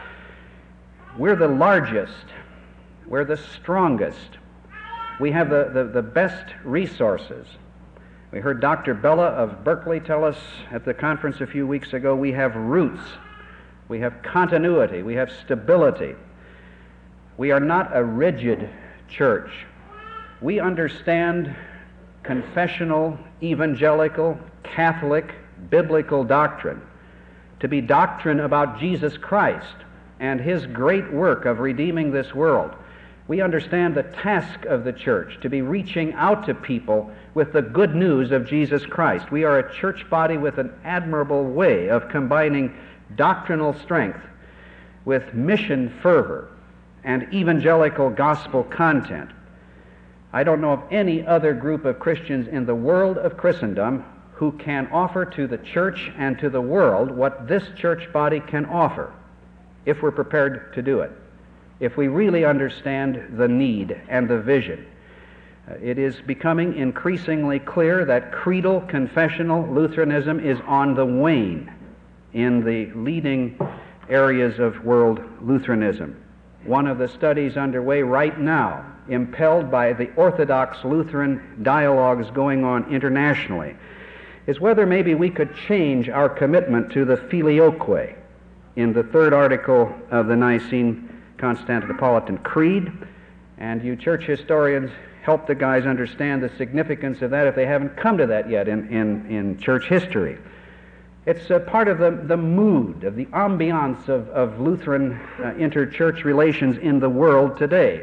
We're the largest. We're the strongest. We have the best resources. We heard Dr. Bella of Berkeley tell us at the conference a few weeks ago, we have roots, we have continuity, we have stability. We are not a rigid church. We understand confessional, evangelical, Catholic, biblical doctrine to be doctrine about Jesus Christ and His great work of redeeming this world. We understand the task of the church to be reaching out to people with the good news of Jesus Christ. We are a church body with an admirable way of combining doctrinal strength with mission fervor and evangelical gospel content. I don't know of any other group of Christians in the world of Christendom who can offer to the church and to the world what this church body can offer, if we're prepared to do it, if we really understand the need and the vision. It is becoming increasingly clear that creedal confessional Lutheranism is on the wane in the leading areas of world Lutheranism. One of the studies underway right now, impelled by the Orthodox Lutheran dialogues going on internationally, is whether maybe we could change our commitment to the Filioque in the third article of the Nicene Constantinopolitan Creed. And you church historians, help the guys understand the significance of that if they haven't come to that yet in church history. It's a part of the mood, of the ambiance of Lutheran interchurch relations in the world today.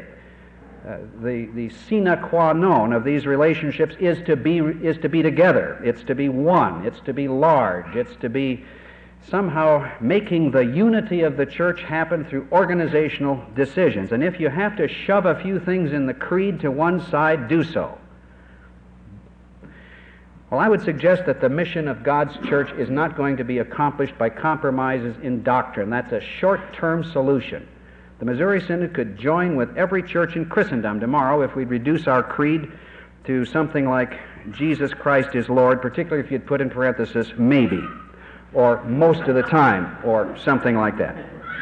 The sine qua non of these relationships is to be together. It's to be one. It's to be large. It's to be somehow making the unity of the church happen through organizational decisions. And if you have to shove a few things in the creed to one side, do so. Well, I would suggest that the mission of God's church is not going to be accomplished by compromises in doctrine. That's a short-term solution. The Missouri Synod could join with every church in Christendom tomorrow if we'd reduce our creed to something like Jesus Christ is Lord, particularly if you'd put in parenthesis maybe, or most of the time, or something like that.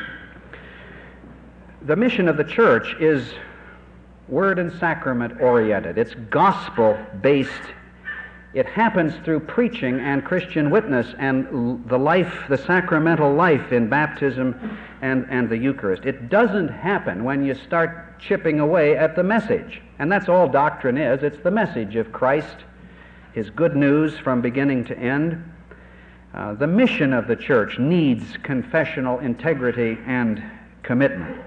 The mission of the church is word and sacrament oriented. It's gospel based. It happens through preaching and Christian witness and the life, the sacramental life in baptism and the Eucharist. It doesn't happen when you start chipping away at the message. And that's all doctrine is. It's the message of Christ, His good news from beginning to end. The mission of the church needs confessional integrity and commitment.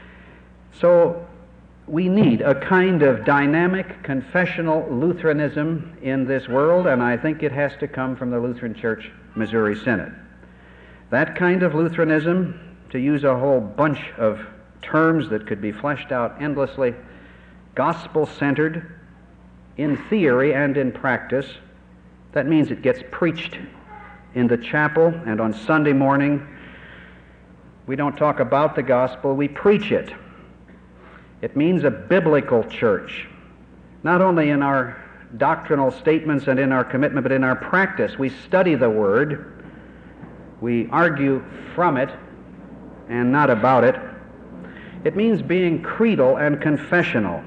So we need a kind of dynamic confessional Lutheranism in this world, and I think it has to come from the Lutheran Church Missouri Synod. That kind of Lutheranism, to use a whole bunch of terms that could be fleshed out endlessly, gospel-centered in theory and in practice. That means it gets preached in the chapel, and on Sunday morning we don't talk about the gospel, we preach it. It means a biblical church, not only in our doctrinal statements and in our commitment, but in our practice. We study the Word, we argue from it and not about it. It means being creedal and confessional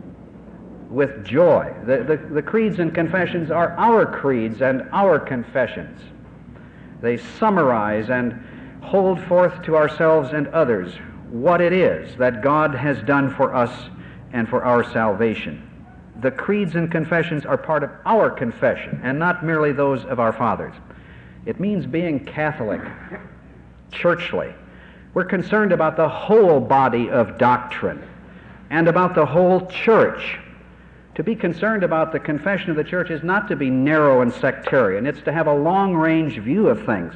with joy. The creeds and confessions are our creeds and our confessions. They summarize and hold forth to ourselves and others what it is that God has done for us and for our salvation. The creeds and confessions are part of our confession and not merely those of our fathers. It means being Catholic, churchly. We're concerned about the whole body of doctrine and about the whole church. To be concerned about the confession of the church is not to be narrow and sectarian. It's to have a long-range view of things.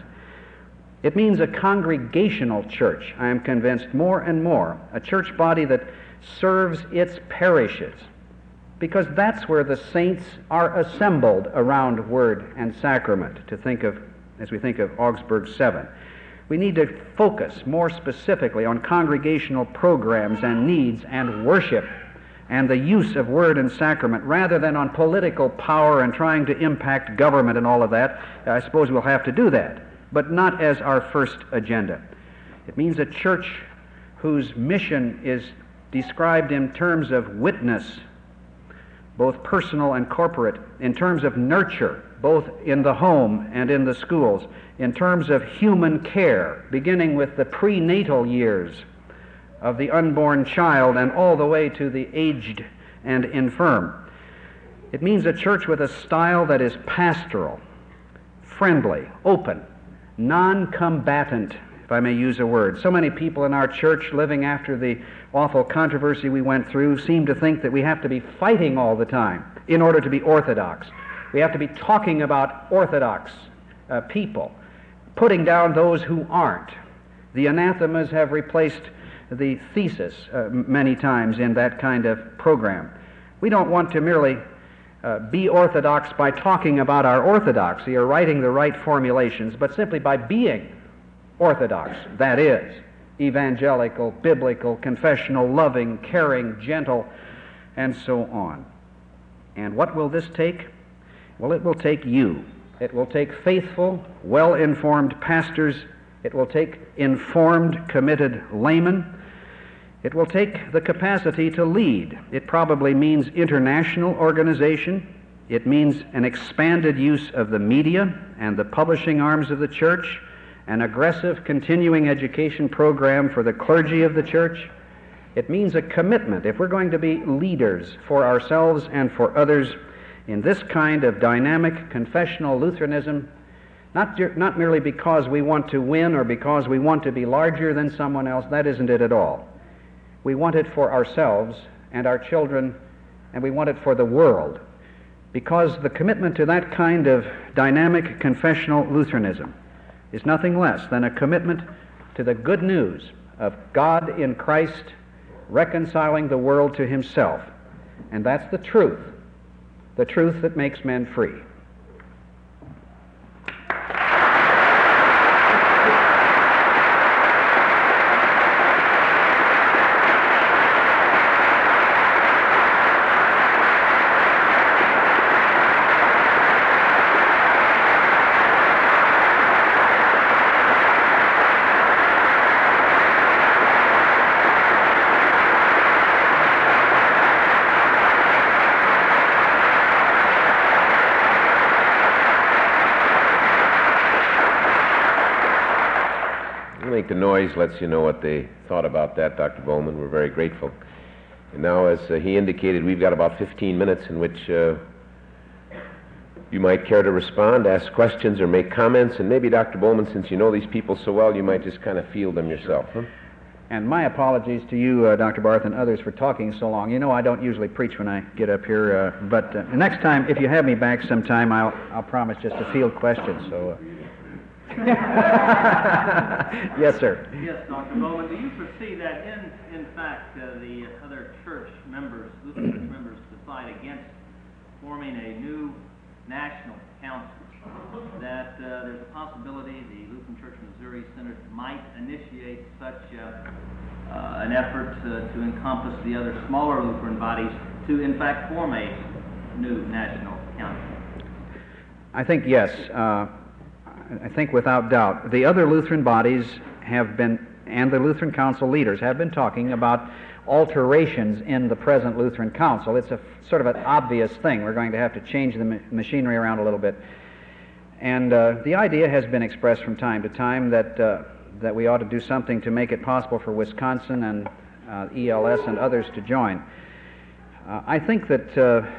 It means a congregational church, I am convinced, more and more. A church body that serves its parishes, because that's where the saints are assembled around word and sacrament, to think of, as we think of Augsburg 7. We need to focus more specifically on congregational programs and needs and worship and the use of word and sacrament, rather than on political power and trying to impact government and all of that. I suppose we'll have to do that, but not as our first agenda. It means a church whose mission is described in terms of witness, both personal and corporate, in terms of nurture, both in the home and in the schools, in terms of human care, beginning with the prenatal years of the unborn child and all the way to the aged and infirm. It means a church with a style that is pastoral, friendly, open, non-combatant, if I may use a word. So many people in our church, living after the awful controversy we went through, seem to think that we have to be fighting all the time in order to be orthodox. We have to be talking about orthodox people, putting down those who aren't. The anathemas have replaced the thesis many times in that kind of program. We don't want to merely be orthodox by talking about our orthodoxy or writing the right formulations, but simply by being orthodox. That is, evangelical, biblical, confessional, loving, caring, gentle, and so on. And what will this take? Well, it will take you. It will take faithful, well-informed pastors. It will take informed, committed laymen. It will take the capacity to lead. It probably means international organization. It means an expanded use of the media and the publishing arms of the church, an aggressive continuing education program for the clergy of the church. It means a commitment, if we're going to be leaders for ourselves and for others in this kind of dynamic confessional Lutheranism, not merely because we want to win or because we want to be larger than someone else. That isn't it at all. We want it for ourselves and our children, and we want it for the world, because the commitment to that kind of dynamic confessional Lutheranism is nothing less than a commitment to the good news of God in Christ reconciling the world to Himself. And that's the truth that makes men free. the noise lets you know what they thought about that, Dr. Bowman. We're very grateful. And now, as he indicated, we've got about 15 minutes in which you might care to respond, ask questions, or make comments. And maybe, Dr. Bowman, since you know these people so well, you might just kind of field them yourself. Huh? And my apologies to you, Dr. Barth, and others for talking so long. You know I don't usually preach when I get up here, but next time, if you have me back sometime, I'll promise just to field questions. So, yes, sir. Yes, Dr. Bowman, do you foresee that in fact, the other church members, Lutheran church members, decide against forming a new national council, that there's a possibility the Lutheran Church Missouri Synod might initiate such an effort to encompass the other smaller Lutheran bodies to, in fact, form a new national council? I think yes. I think without doubt. The other Lutheran bodies have been, and the Lutheran Council leaders have been talking about alterations in the present Lutheran Council. It's a sort of an obvious thing. We're going to have to change the machinery around a little bit. And the idea has been expressed from time to time that we ought to do something to make it possible for Wisconsin and ELS and others to join. I think that,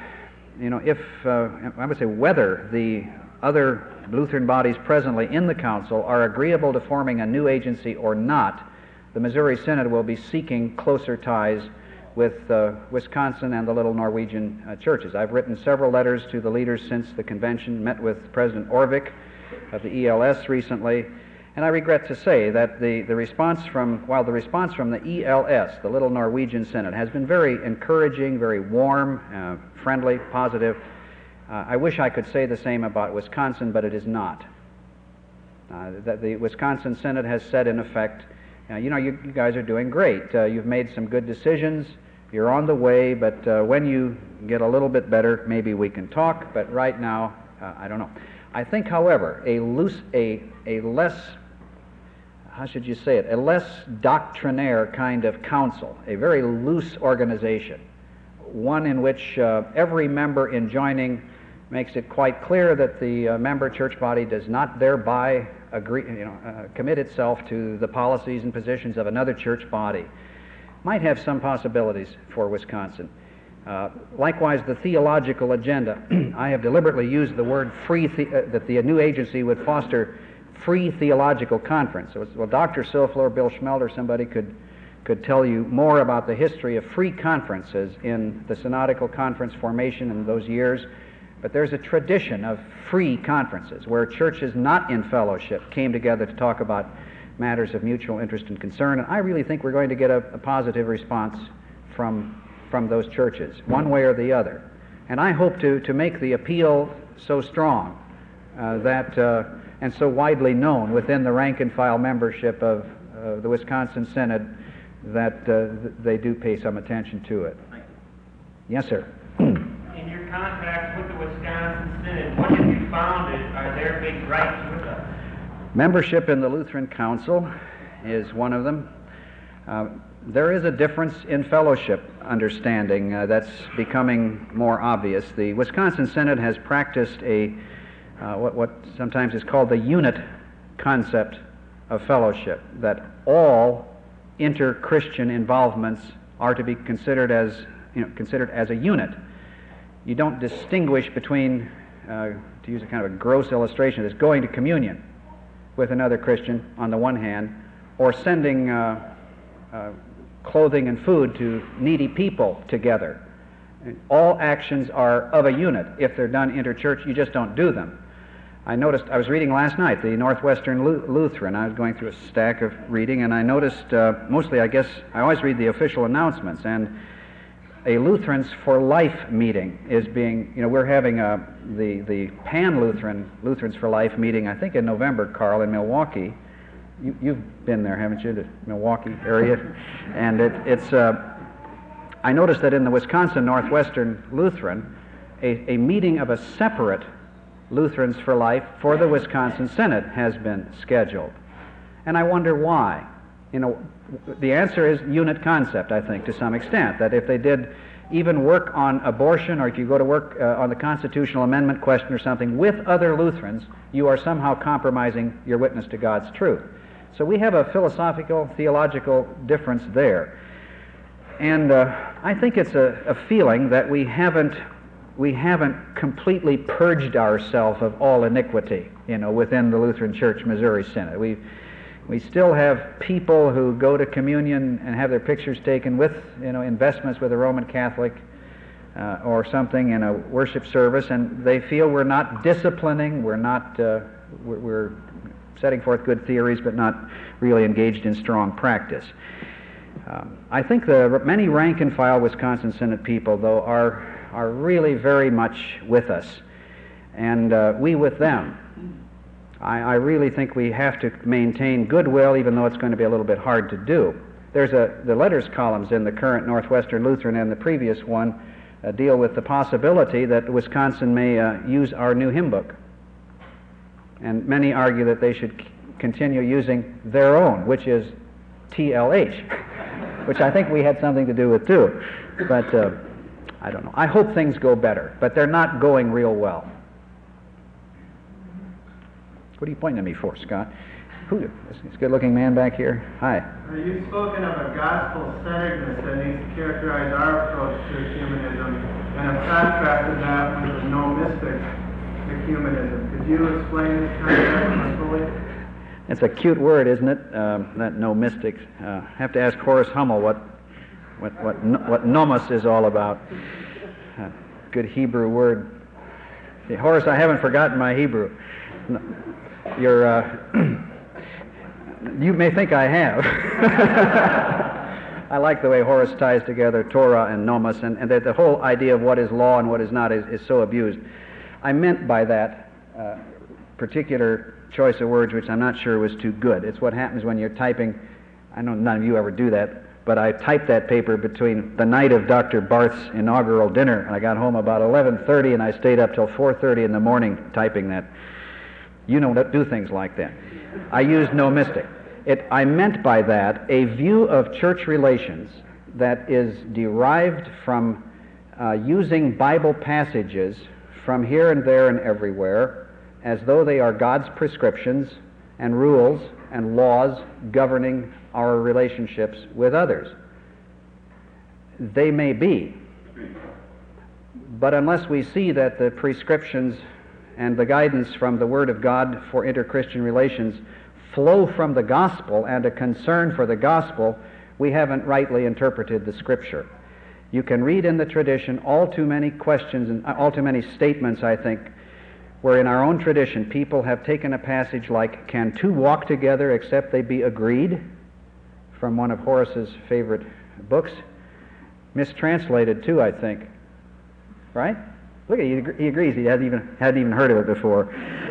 I would say whether the other Lutheran bodies presently in the Council are agreeable to forming a new agency or not, the Missouri Synod will be seeking closer ties with Wisconsin and the little Norwegian churches. I've written several letters to the leaders since the convention, met with President Orvik of the ELS recently, and I regret to say that the response from the ELS, the little Norwegian Synod, has been very encouraging, very warm, friendly, positive. I wish I could say the same about Wisconsin, but it is not. That the Wisconsin Synod has said, in effect, you guys are doing great. You've made some good decisions. You're on the way, but when you get a little bit better, maybe we can talk. But right now, I don't know. I think, however, a less, how should you say it, a less doctrinaire kind of council, a very loose organization, one in which every member in joining makes it quite clear that the member church body does not thereby commit itself to the policies and positions of another church body, might have some possibilities for Wisconsin. Likewise, the theological agenda. I have deliberately used the word free, that the new agency would foster free theological conference. So well, Dr. Silfler, Bill Schmelder, somebody could tell you more about the history of free conferences in the synodical conference formation in those years. But there's a tradition of free conferences where churches not in fellowship came together to talk about matters of mutual interest and concern. And I really think we're going to get a positive response from those churches, one way or the other. And I hope to make the appeal so strong and so widely known within the rank and file membership of the Wisconsin Synod that they do pay some attention to it. Yes, sir. In your contacts with the Wisconsin Synod, what have you found are their big gripes with us? Membership in the Lutheran Council is one of them. There is a difference in fellowship understanding that's becoming more obvious. The Wisconsin Synod has practiced what sometimes is called the unit concept of fellowship, that all inter-Christian involvements are to be considered as a unit. You don't distinguish between, to use a kind of a gross illustration, is going to communion with another Christian on the one hand, or sending clothing and food to needy people together. All actions are of a unit. If they're done interchurch, you just don't do them. I was reading last night the Northwestern Lutheran. I was going through a stack of reading, and I noticed, mostly, I guess, I always read the official announcements, and a Lutherans for Life meeting is being, we're having the Pan-Lutheran Lutherans for Life meeting, I think in November, Carl, in Milwaukee. You've been there, haven't you, the Milwaukee area? And I noticed that in the Wisconsin Northwestern Lutheran, a meeting of a separate Lutherans for Life for the Wisconsin Synod has been scheduled. And I wonder why. The answer is unit concept, I think, to some extent, that if they did even work on abortion, or if you go to work on the constitutional amendment question or something with other Lutherans, you are somehow compromising your witness to God's truth. So we have a philosophical, theological difference there. And I think it's a feeling that we haven't completely purged ourselves of all iniquity, within the Lutheran Church Missouri Synod. We still have people who go to communion and have their pictures taken with, investments with a Roman Catholic or something in a worship service, and they feel we're not disciplining, we're setting forth good theories, but not really engaged in strong practice. I think the many rank and file Wisconsin Synod people, though, are really very much with us, and we with them. I really think we have to maintain goodwill, even though it's going to be a little bit hard to do. There's the letters columns in the current Northwestern Lutheran and the previous one deal with the possibility that Wisconsin may use our new hymn book. And many argue that they should continue using their own, which is TLH, which I think we had something to do with too. But I don't know. I hope things go better, but they're not going real well. What are you pointing at me for, Scott? Who? This good-looking man back here? Hi. You've spoken of a gospel-centeredness that needs to characterize our approach to humanism, and have contrasted that with the no-mystic ecumenism. Could you explain this contrast more fully? It's a cute word, isn't it? That no-mystic. Have to ask Horace Hummel what nomos is all about. Good Hebrew word. See, Horace, I haven't forgotten my Hebrew. You may think I have. I like the way Horace ties together Torah and nomos, and that the whole idea of what is law and what is not is so abused. I meant by that particular choice of words, which I'm not sure was too good. It's what happens when you're typing. I know none of you ever do that, but I typed that paper between the night of Dr. Barth's inaugural dinner, and I got home about 11:30, and I stayed up till 4:30 in the morning typing that. You don't do things like that. I used no mystic. I meant by that a view of church relations that is derived from using Bible passages from here and there and everywhere as though they are God's prescriptions and rules and laws governing our relationships with others. They may be, but unless we see that the prescriptions and the guidance from the Word of God for inter-Christian relations flow from the gospel and a concern for the gospel, we haven't rightly interpreted the Scripture. You can read in the tradition all too many questions and all too many statements, I think, where in our own tradition people have taken a passage like, "Can two walk together except they be agreed?" from one of Horace's favorite books. Mistranslated too, I think. Right? Look at you, he agrees. He hadn't even heard of it before.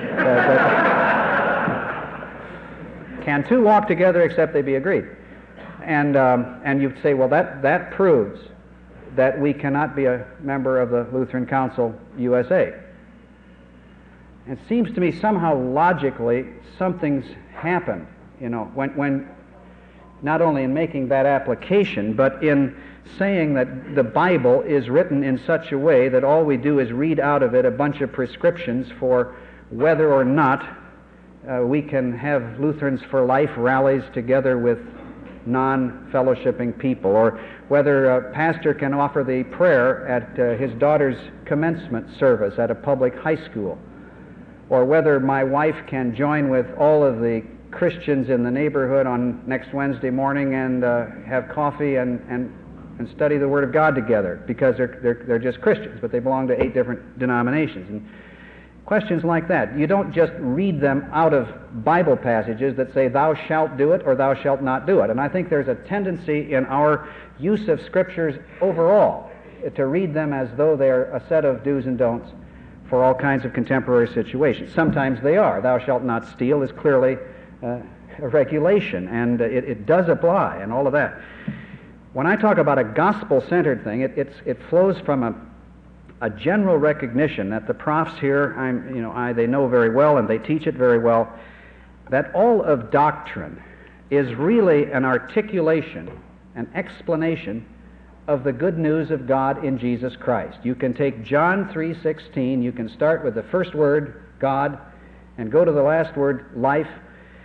Can two walk together except they be agreed? And you'd say, well, that proves that we cannot be a member of the Lutheran Council USA. It seems to me somehow logically something's happened, when not only in making that application, but in saying that the Bible is written in such a way that all we do is read out of it a bunch of prescriptions for whether or not we can have Lutherans for Life rallies together with non-fellowshipping people, or whether a pastor can offer the prayer at his daughter's commencement service at a public high school, or whether my wife can join with all of the Christians in the neighborhood on next Wednesday morning and have coffee and study the Word of God together, because they're just Christians, but they belong to 8 different denominations. And questions like that, you don't just read them out of Bible passages that say, "Thou shalt do it," or "Thou shalt not do it." And I think there's a tendency in our use of Scriptures overall to read them as though they're a set of do's and don'ts for all kinds of contemporary situations. Sometimes they are. "Thou shalt not steal" is clearly a regulation, and it does apply, and all of that. When I talk about a gospel-centered thing, it flows from a general recognition that the profs here, they know very well, and they teach it very well, that all of doctrine is really an articulation, an explanation of the good news of God in Jesus Christ. You can take John 3:16, you can start with the first word, God, and go to the last word, life,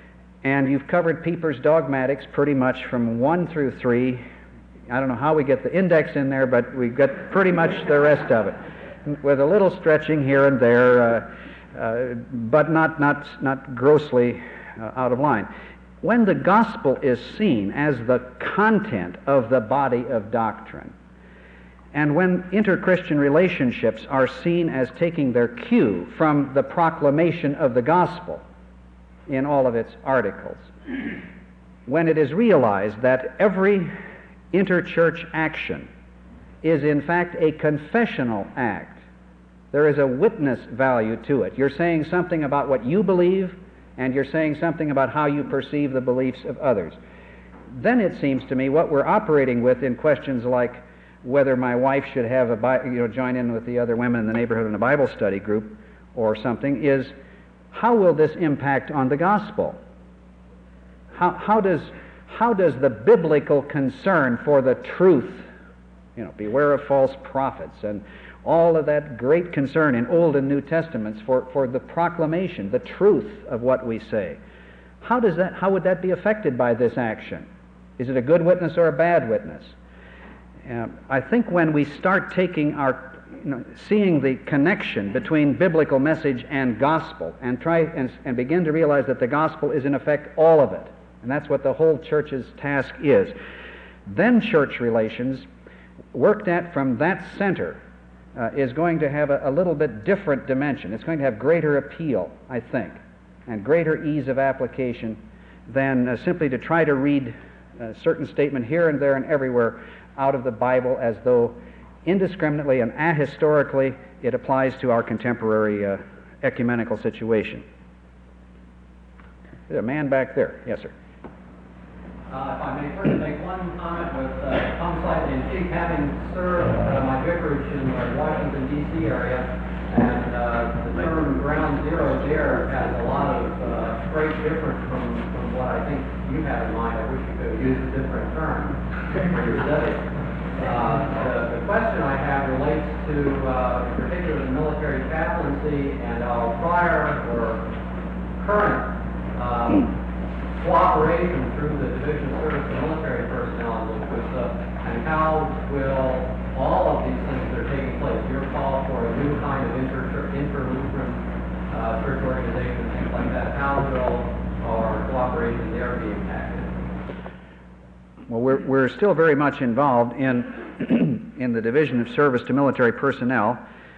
And you've covered Pieper's dogmatics pretty much from 1 through 3. I don't know how we get the index in there, but we've got pretty much the rest of it, with a little stretching here and there, but not grossly out of line. When the gospel is seen as the content of the body of doctrine, and when inter-Christian relationships are seen as taking their cue from the proclamation of the gospel in all of its articles, when it is realized that every interchurch action is in fact a confessional act, there is a witness value to it. You're saying something about what you believe, and you're saying something about how you perceive the beliefs of others. Then it seems to me what we're operating with in questions like whether my wife should have join in with the other women in the neighborhood in a Bible study group or something is, how will this impact on the gospel? How does the biblical concern for the truth, beware of false prophets, and all of that great concern in Old and New Testaments for the proclamation, the truth of what we say, how would that be affected by this action? Is it a good witness or a bad witness? I think when we start taking seeing the connection between biblical message and gospel, and begin to realize that the gospel is in effect all of it, and that's what the whole church's task is, then church relations worked at from that center is going to have a little bit different dimension. It's going to have greater appeal, I think, and greater ease of application than simply to try to read a certain statement here and there and everywhere out of the Bible as though indiscriminately and ahistorically it applies to our contemporary ecumenical situation. There's a man back there. Yes, sir. If I may first make one comment with homicide and chief, having served my vicarage in the Washington, D.C. area, and the term ground zero there has a lot of great difference from what I think you have in mind. I wish you could use a different term for your study. The question I have relates to, in particular, the military chaplaincy and our prior or current cooperation through the Division of Service to Military Personnel in LUCUSA, and how will all of these things that are taking place, your call for a new kind of inter-Lutheran church organization, things like that, how will our cooperation there be impacted? Well, we're still very much involved in the Division of Service to Military Personnel.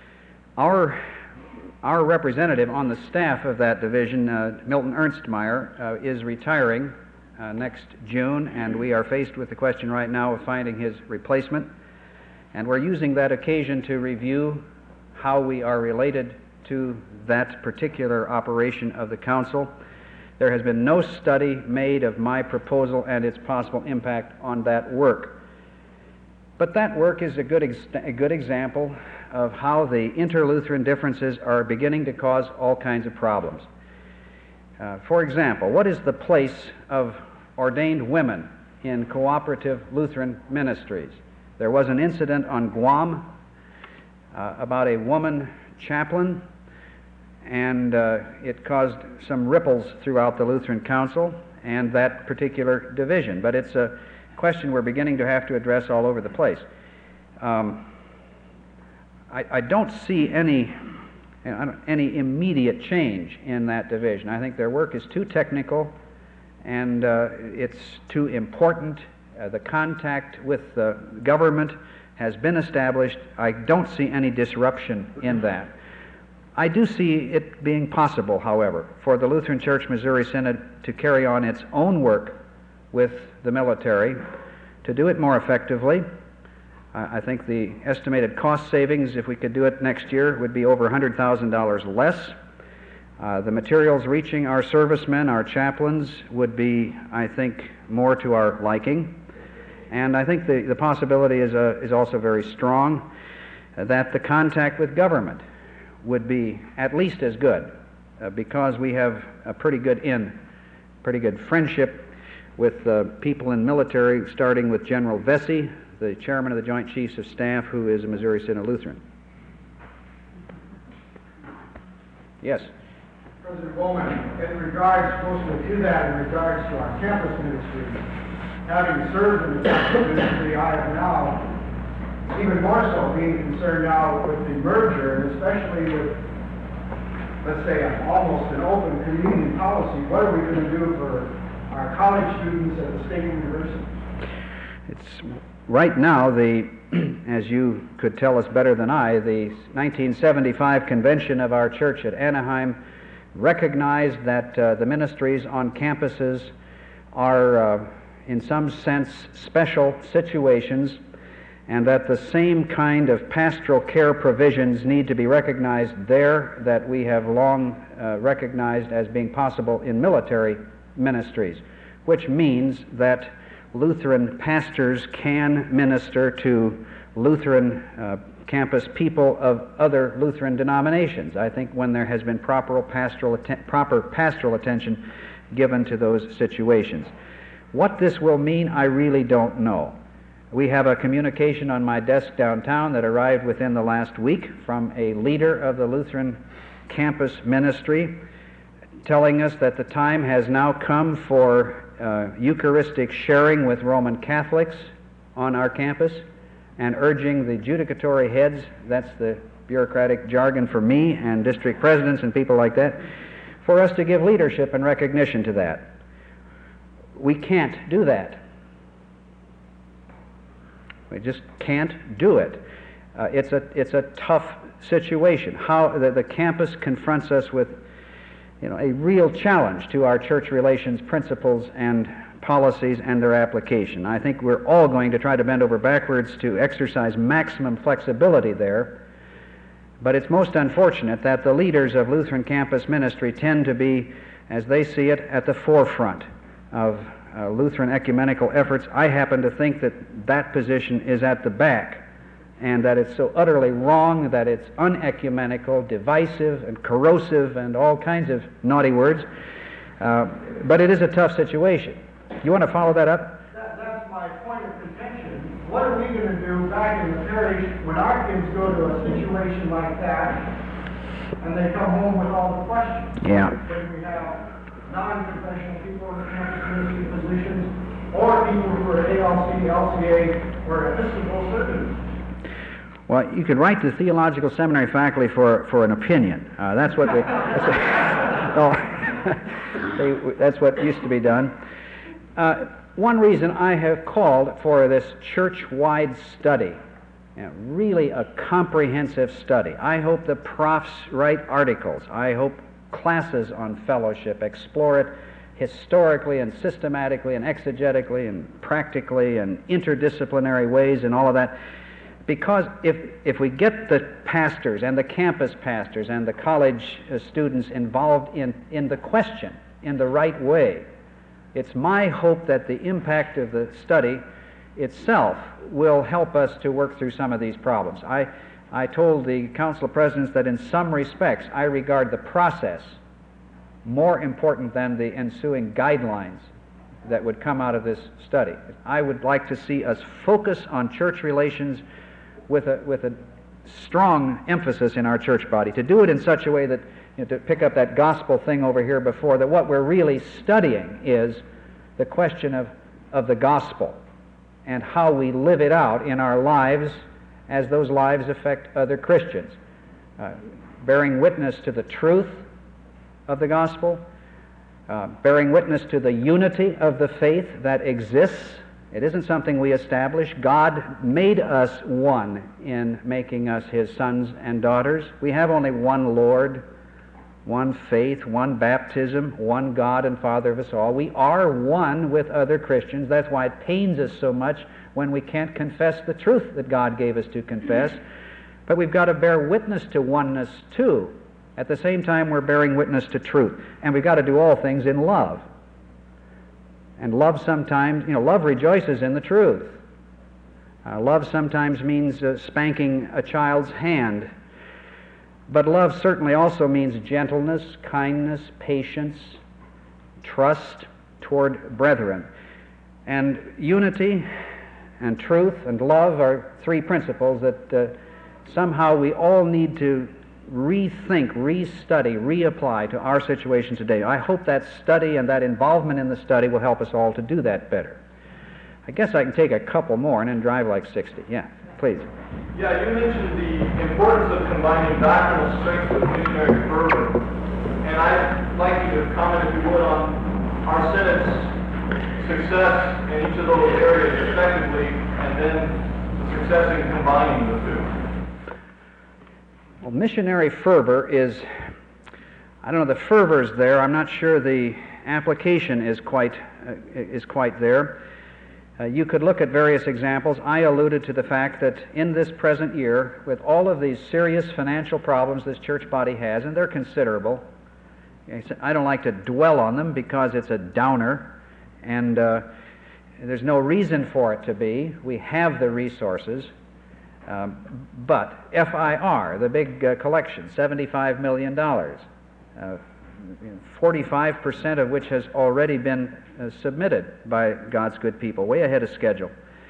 Our representative on the staff of that division, Milton Ernstmeyer, is retiring next June, and we are faced with the question right now of finding his replacement. And we're using that occasion to review how we are related to that particular operation of the Council. There has been no study made of my proposal and its possible impact on that work. But that work is a good example of how the inter-Lutheran differences are beginning to cause all kinds of problems. For example, what is the place of ordained women in cooperative Lutheran ministries? There was an incident on Guam about a woman chaplain, and it caused some ripples throughout the Lutheran Council and that particular division. But it's a question we're beginning to have to address all over the place. I don't see any immediate change in that division. I think their work is too technical and it's too important. The contact with the government has been established. I don't see any disruption in that. I do see it being possible, however, for the Lutheran Church Missouri Synod to carry on its own work with the military, to do it more effectively. I think the estimated cost savings, if we could do it next year, would be over $100,000 less. The materials reaching our servicemen, our chaplains, would be, I think, more to our liking. And I think the possibility is also very strong that the contact with government would be at least as good because we have a pretty good friendship with people in military, starting with General Vesey, the chairman of the Joint Chiefs of Staff, who is a Missouri Synod Lutheran. Yes? President Bowman, in regards, mostly to that, in regards to our campus ministry, having served in the campus ministry, I am now, even more so, being concerned now with the merger, and especially with, let's say, almost an open communion policy. What are we going to do for our college students at the state university? It's right now, as you could tell us better than I, the 1975 convention of our church at Anaheim recognized that the ministries on campuses are, in some sense, special situations, and that the same kind of pastoral care provisions need to be recognized there that we have long recognized as being possible in military ministries, which means that Lutheran pastors can minister to Lutheran campus people of other Lutheran denominations. I think when there has been proper pastoral attention given to those situations. What this will mean, I really don't know. We have a communication on my desk downtown that arrived within the last week from a leader of the Lutheran campus ministry telling us that the time has now come for Eucharistic sharing with Roman Catholics on our campus, and urging the judicatory heads, that's the bureaucratic jargon for me and district presidents and people like that, for us to give leadership and recognition to that. We can't do that. We just can't do it. It's a tough situation. How the campus confronts us with, a real challenge to our church relations principles and policies and their application. I think we're all going to try to bend over backwards to exercise maximum flexibility there, but it's most unfortunate that the leaders of Lutheran campus ministry tend to be, as they see it, at the forefront of Lutheran ecumenical efforts. I happen to think that that position is at the back, and that it's so utterly wrong, that it's unecumenical, divisive, and corrosive, and all kinds of naughty words. But it is a tough situation. You want to follow that up? That's my point of contention. What are we going to do back in the parish when our kids go to a situation like that and they come home with all the questions? Yeah. When we have non-professional people in the campus ministry positions, or people who are ALC, LCA, or Episcopal citizens. Well, you could write to the theological seminary faculty for an opinion. That's what that's what used to be done. One reason I have called for this church-wide study, really a comprehensive study. I hope the profs write articles. I hope classes on fellowship explore it historically and systematically and exegetically and practically and interdisciplinary ways and all of that. Because if we get the pastors and the campus pastors and the college students involved in the question in the right way, it's my hope that the impact of the study itself will help us to work through some of these problems. I told the Council of Presidents that in some respects I regard the process more important than the ensuing guidelines that would come out of this study. I would like to see us focus on church relations with a strong emphasis in our church body, to do it in such a way that, to pick up that gospel thing over here before, that what we're really studying is the question of the gospel and how we live it out in our lives as those lives affect other Christians. Bearing witness to the truth of the gospel, bearing witness to the unity of the faith that exists. It isn't something we establish. God made us one in making us His sons and daughters. We have only one Lord, one faith, one baptism, one God and Father of us all. We are one with other Christians. That's why it pains us so much when we can't confess the truth that God gave us to confess. But we've got to bear witness to oneness too. At the same time, we're bearing witness to truth. And we've got to do all things in love. And love sometimes, love rejoices in the truth. Love sometimes means spanking a child's hand. But love certainly also means gentleness, kindness, patience, trust toward brethren. And unity and truth and love are three principles that somehow we all need to rethink, restudy, reapply to our situation today. I hope that study and that involvement in the study will help us all to do that better. I guess I can take a couple more and then drive like 60. Yeah, please. Yeah, you mentioned the importance of combining doctrinal strength with missionary fervor. And I'd like you to comment, if you would, on our Synode's success in each of those areas respectively, and then the success in combining the two. Well, missionary fervor is, I don't know, the fervor's there. I'm not sure the application is quite there. You could look at various examples. I alluded to the fact that in this present year, with all of these serious financial problems this church body has, and they're considerable, I don't like to dwell on them because it's a downer, and there's no reason for it to be. We have the resources. But FIR, the big collection, $75 million, 45% of which has already been submitted by God's good people, way ahead of schedule,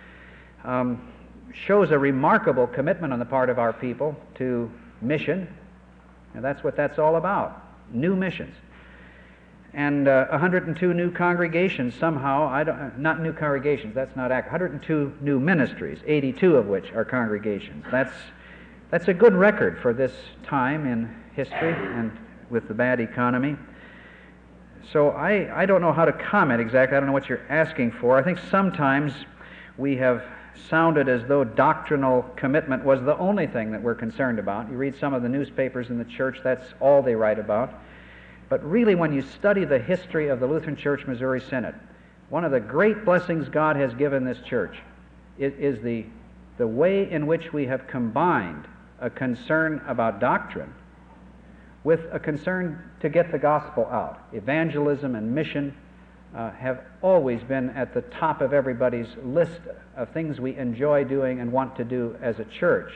shows a remarkable commitment on the part of our people to mission, and that's what that's all about, new missions. And 102 new congregations somehow, not new congregations, that's not accurate, 102 new ministries, 82 of which are congregations. That's a good record for this time in history and with the bad economy. So I don't know how to comment exactly. I don't know what you're asking for. I think sometimes we have sounded as though doctrinal commitment was the only thing that we're concerned about. You read some of the newspapers in the church, that's all they write about. But really, when you study the history of the Lutheran Church Missouri Synod, one of the great blessings God has given this church is the way in which we have combined a concern about doctrine with a concern to get the gospel out. Evangelism and mission have always been at the top of everybody's list of things we enjoy doing and want to do as a church.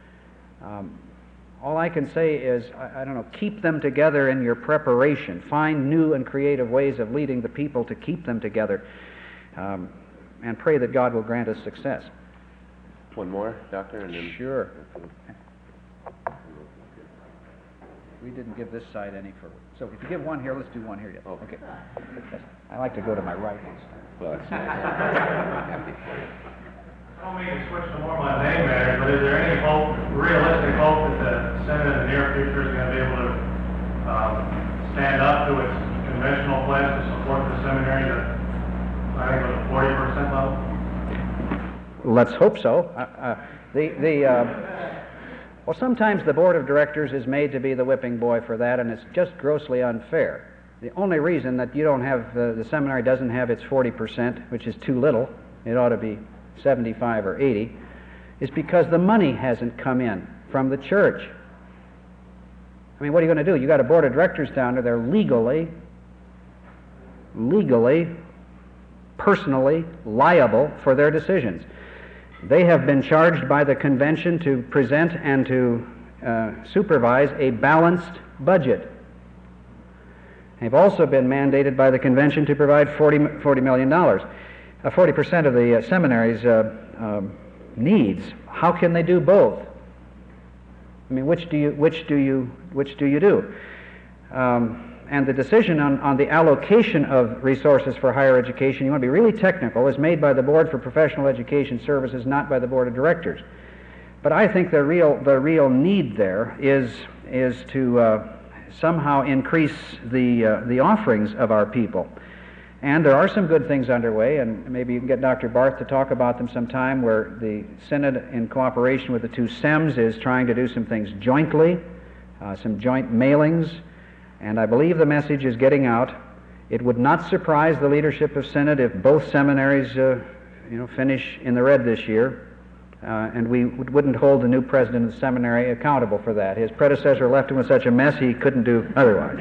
All I can say is, I don't know, keep them together in your preparation. Find new and creative ways of leading the people to keep them together, and pray that God will grant us success. One more, Doctor, and then... Sure. We didn't give this side any for... So if you give one here, let's do one here. Yes. Oh. Okay. I like to go to my right. Well, that's nice. I don't mean to switch to more mundane matters, but is there any hope, realistic hope, that the Synod in the near future is going to be able to stand up to its conventional pledge to support the seminary that I think was a 40% level? Let's hope so. Well, sometimes the board of directors is made to be the whipping boy for that, and it's just grossly unfair. The only reason that you don't have, the seminary doesn't have its 40%, which is too little, it ought to be 75 or 80, is because the money hasn't come in from the church. I mean, what are you going to do? You got a board of directors down there, they're legally, personally liable for their decisions. They have been charged by the convention to present and to supervise a balanced budget. They've also been mandated by the convention to provide $40 million, 40% of the seminary's needs. How can they do both? I mean, which do you do? And the decision on the allocation of resources for higher education, you want to be really technical, is made by the Board for Professional Education Services, not by the Board of Directors. But I think the real need there is to somehow increase the offerings of our people. And there are some good things underway, and maybe you can get Dr. Barth to talk about them sometime, where the Synod, in cooperation with the two SEMs, is trying to do some things jointly, some joint mailings. And I believe the message is getting out. It would not surprise the leadership of Synod if both seminaries, finish in the red this year, and we wouldn't hold the new president of the seminary accountable for that. His predecessor left him with such a mess he couldn't do otherwise.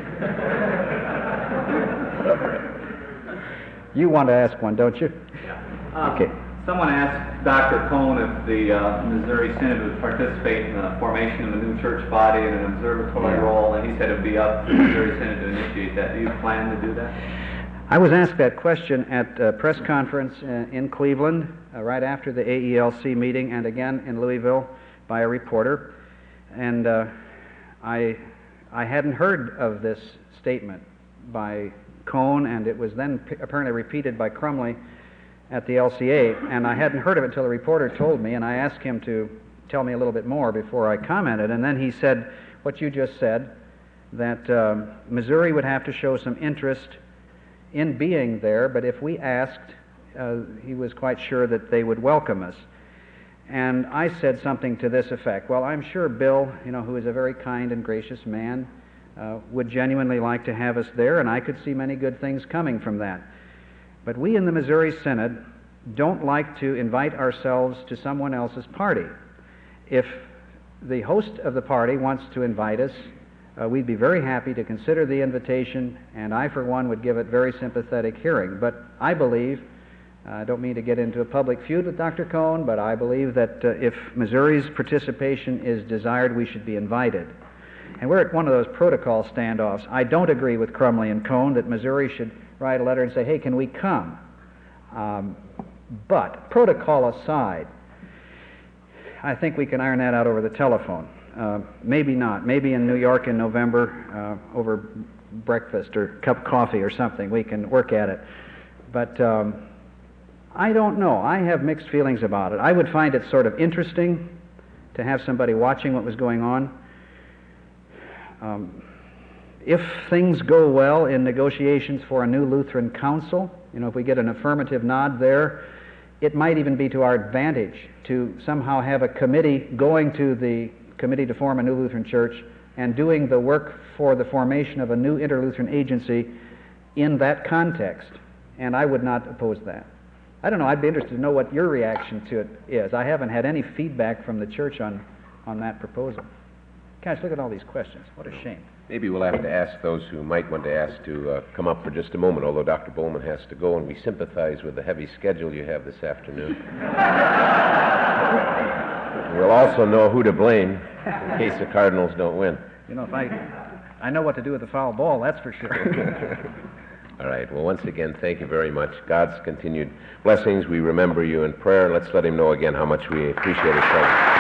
You want to ask one, don't you? Yeah. Okay. Someone asked Dr. Cohn if the Missouri Synod would participate in the formation of a new church body and an observatory role, and he said it would be up to the Missouri Synod to initiate that. Do you plan to do that? I was asked that question at a press conference in Cleveland right after the AELC meeting, and again in Louisville by a reporter. And I hadn't heard of this statement by Cohn, and it was then apparently repeated by Crumley at the LCA, and I hadn't heard of it until the reporter told me, and I asked him to tell me a little bit more before I commented, and then he said what you just said, that Missouri would have to show some interest in being there, but if we asked, he was quite sure that they would welcome us. And I said something to this effect: well, I'm sure Bill, who is a very kind and gracious man, would genuinely like to have us there, and I could see many good things coming from that. But we in the Missouri Synod don't like to invite ourselves to someone else's party. If the host of the party wants to invite us, we'd be very happy to consider the invitation, and I, for one, would give it very sympathetic hearing. But I believe, I don't mean to get into a public feud with Dr. Cohn, but I believe that if Missouri's participation is desired, we should be invited. And we're at one of those protocol standoffs. I don't agree with Crumley and Cohn that Missouri should write a letter and say, hey, can we come? But protocol aside, I think we can iron that out over the telephone. Maybe not. Maybe in New York in November over breakfast or a cup of coffee or something, we can work at it. But I don't know. I have mixed feelings about it. I would find it sort of interesting to have somebody watching what was going on. If things go well in negotiations for a new Lutheran council, if we get an affirmative nod there, it might even be to our advantage to somehow have a committee going to the committee to form a new Lutheran church and doing the work for the formation of a new inter-Lutheran agency in that context. And I would not oppose that. I don't know, I'd be interested to know what your reaction to it is. I haven't had any feedback from the church on that proposal. Gosh, look at all these questions. What a shame. Maybe we'll have to ask those who might want to ask to come up for just a moment, although Dr. Bowman has to go, and we sympathize with the heavy schedule you have this afternoon. We'll also know who to blame in case the Cardinals don't win. If I know what to do with the foul ball, that's for sure. All right. Well, once again, thank you very much. God's continued blessings. We remember you in prayer. Let's let him know again how much we appreciate his presence.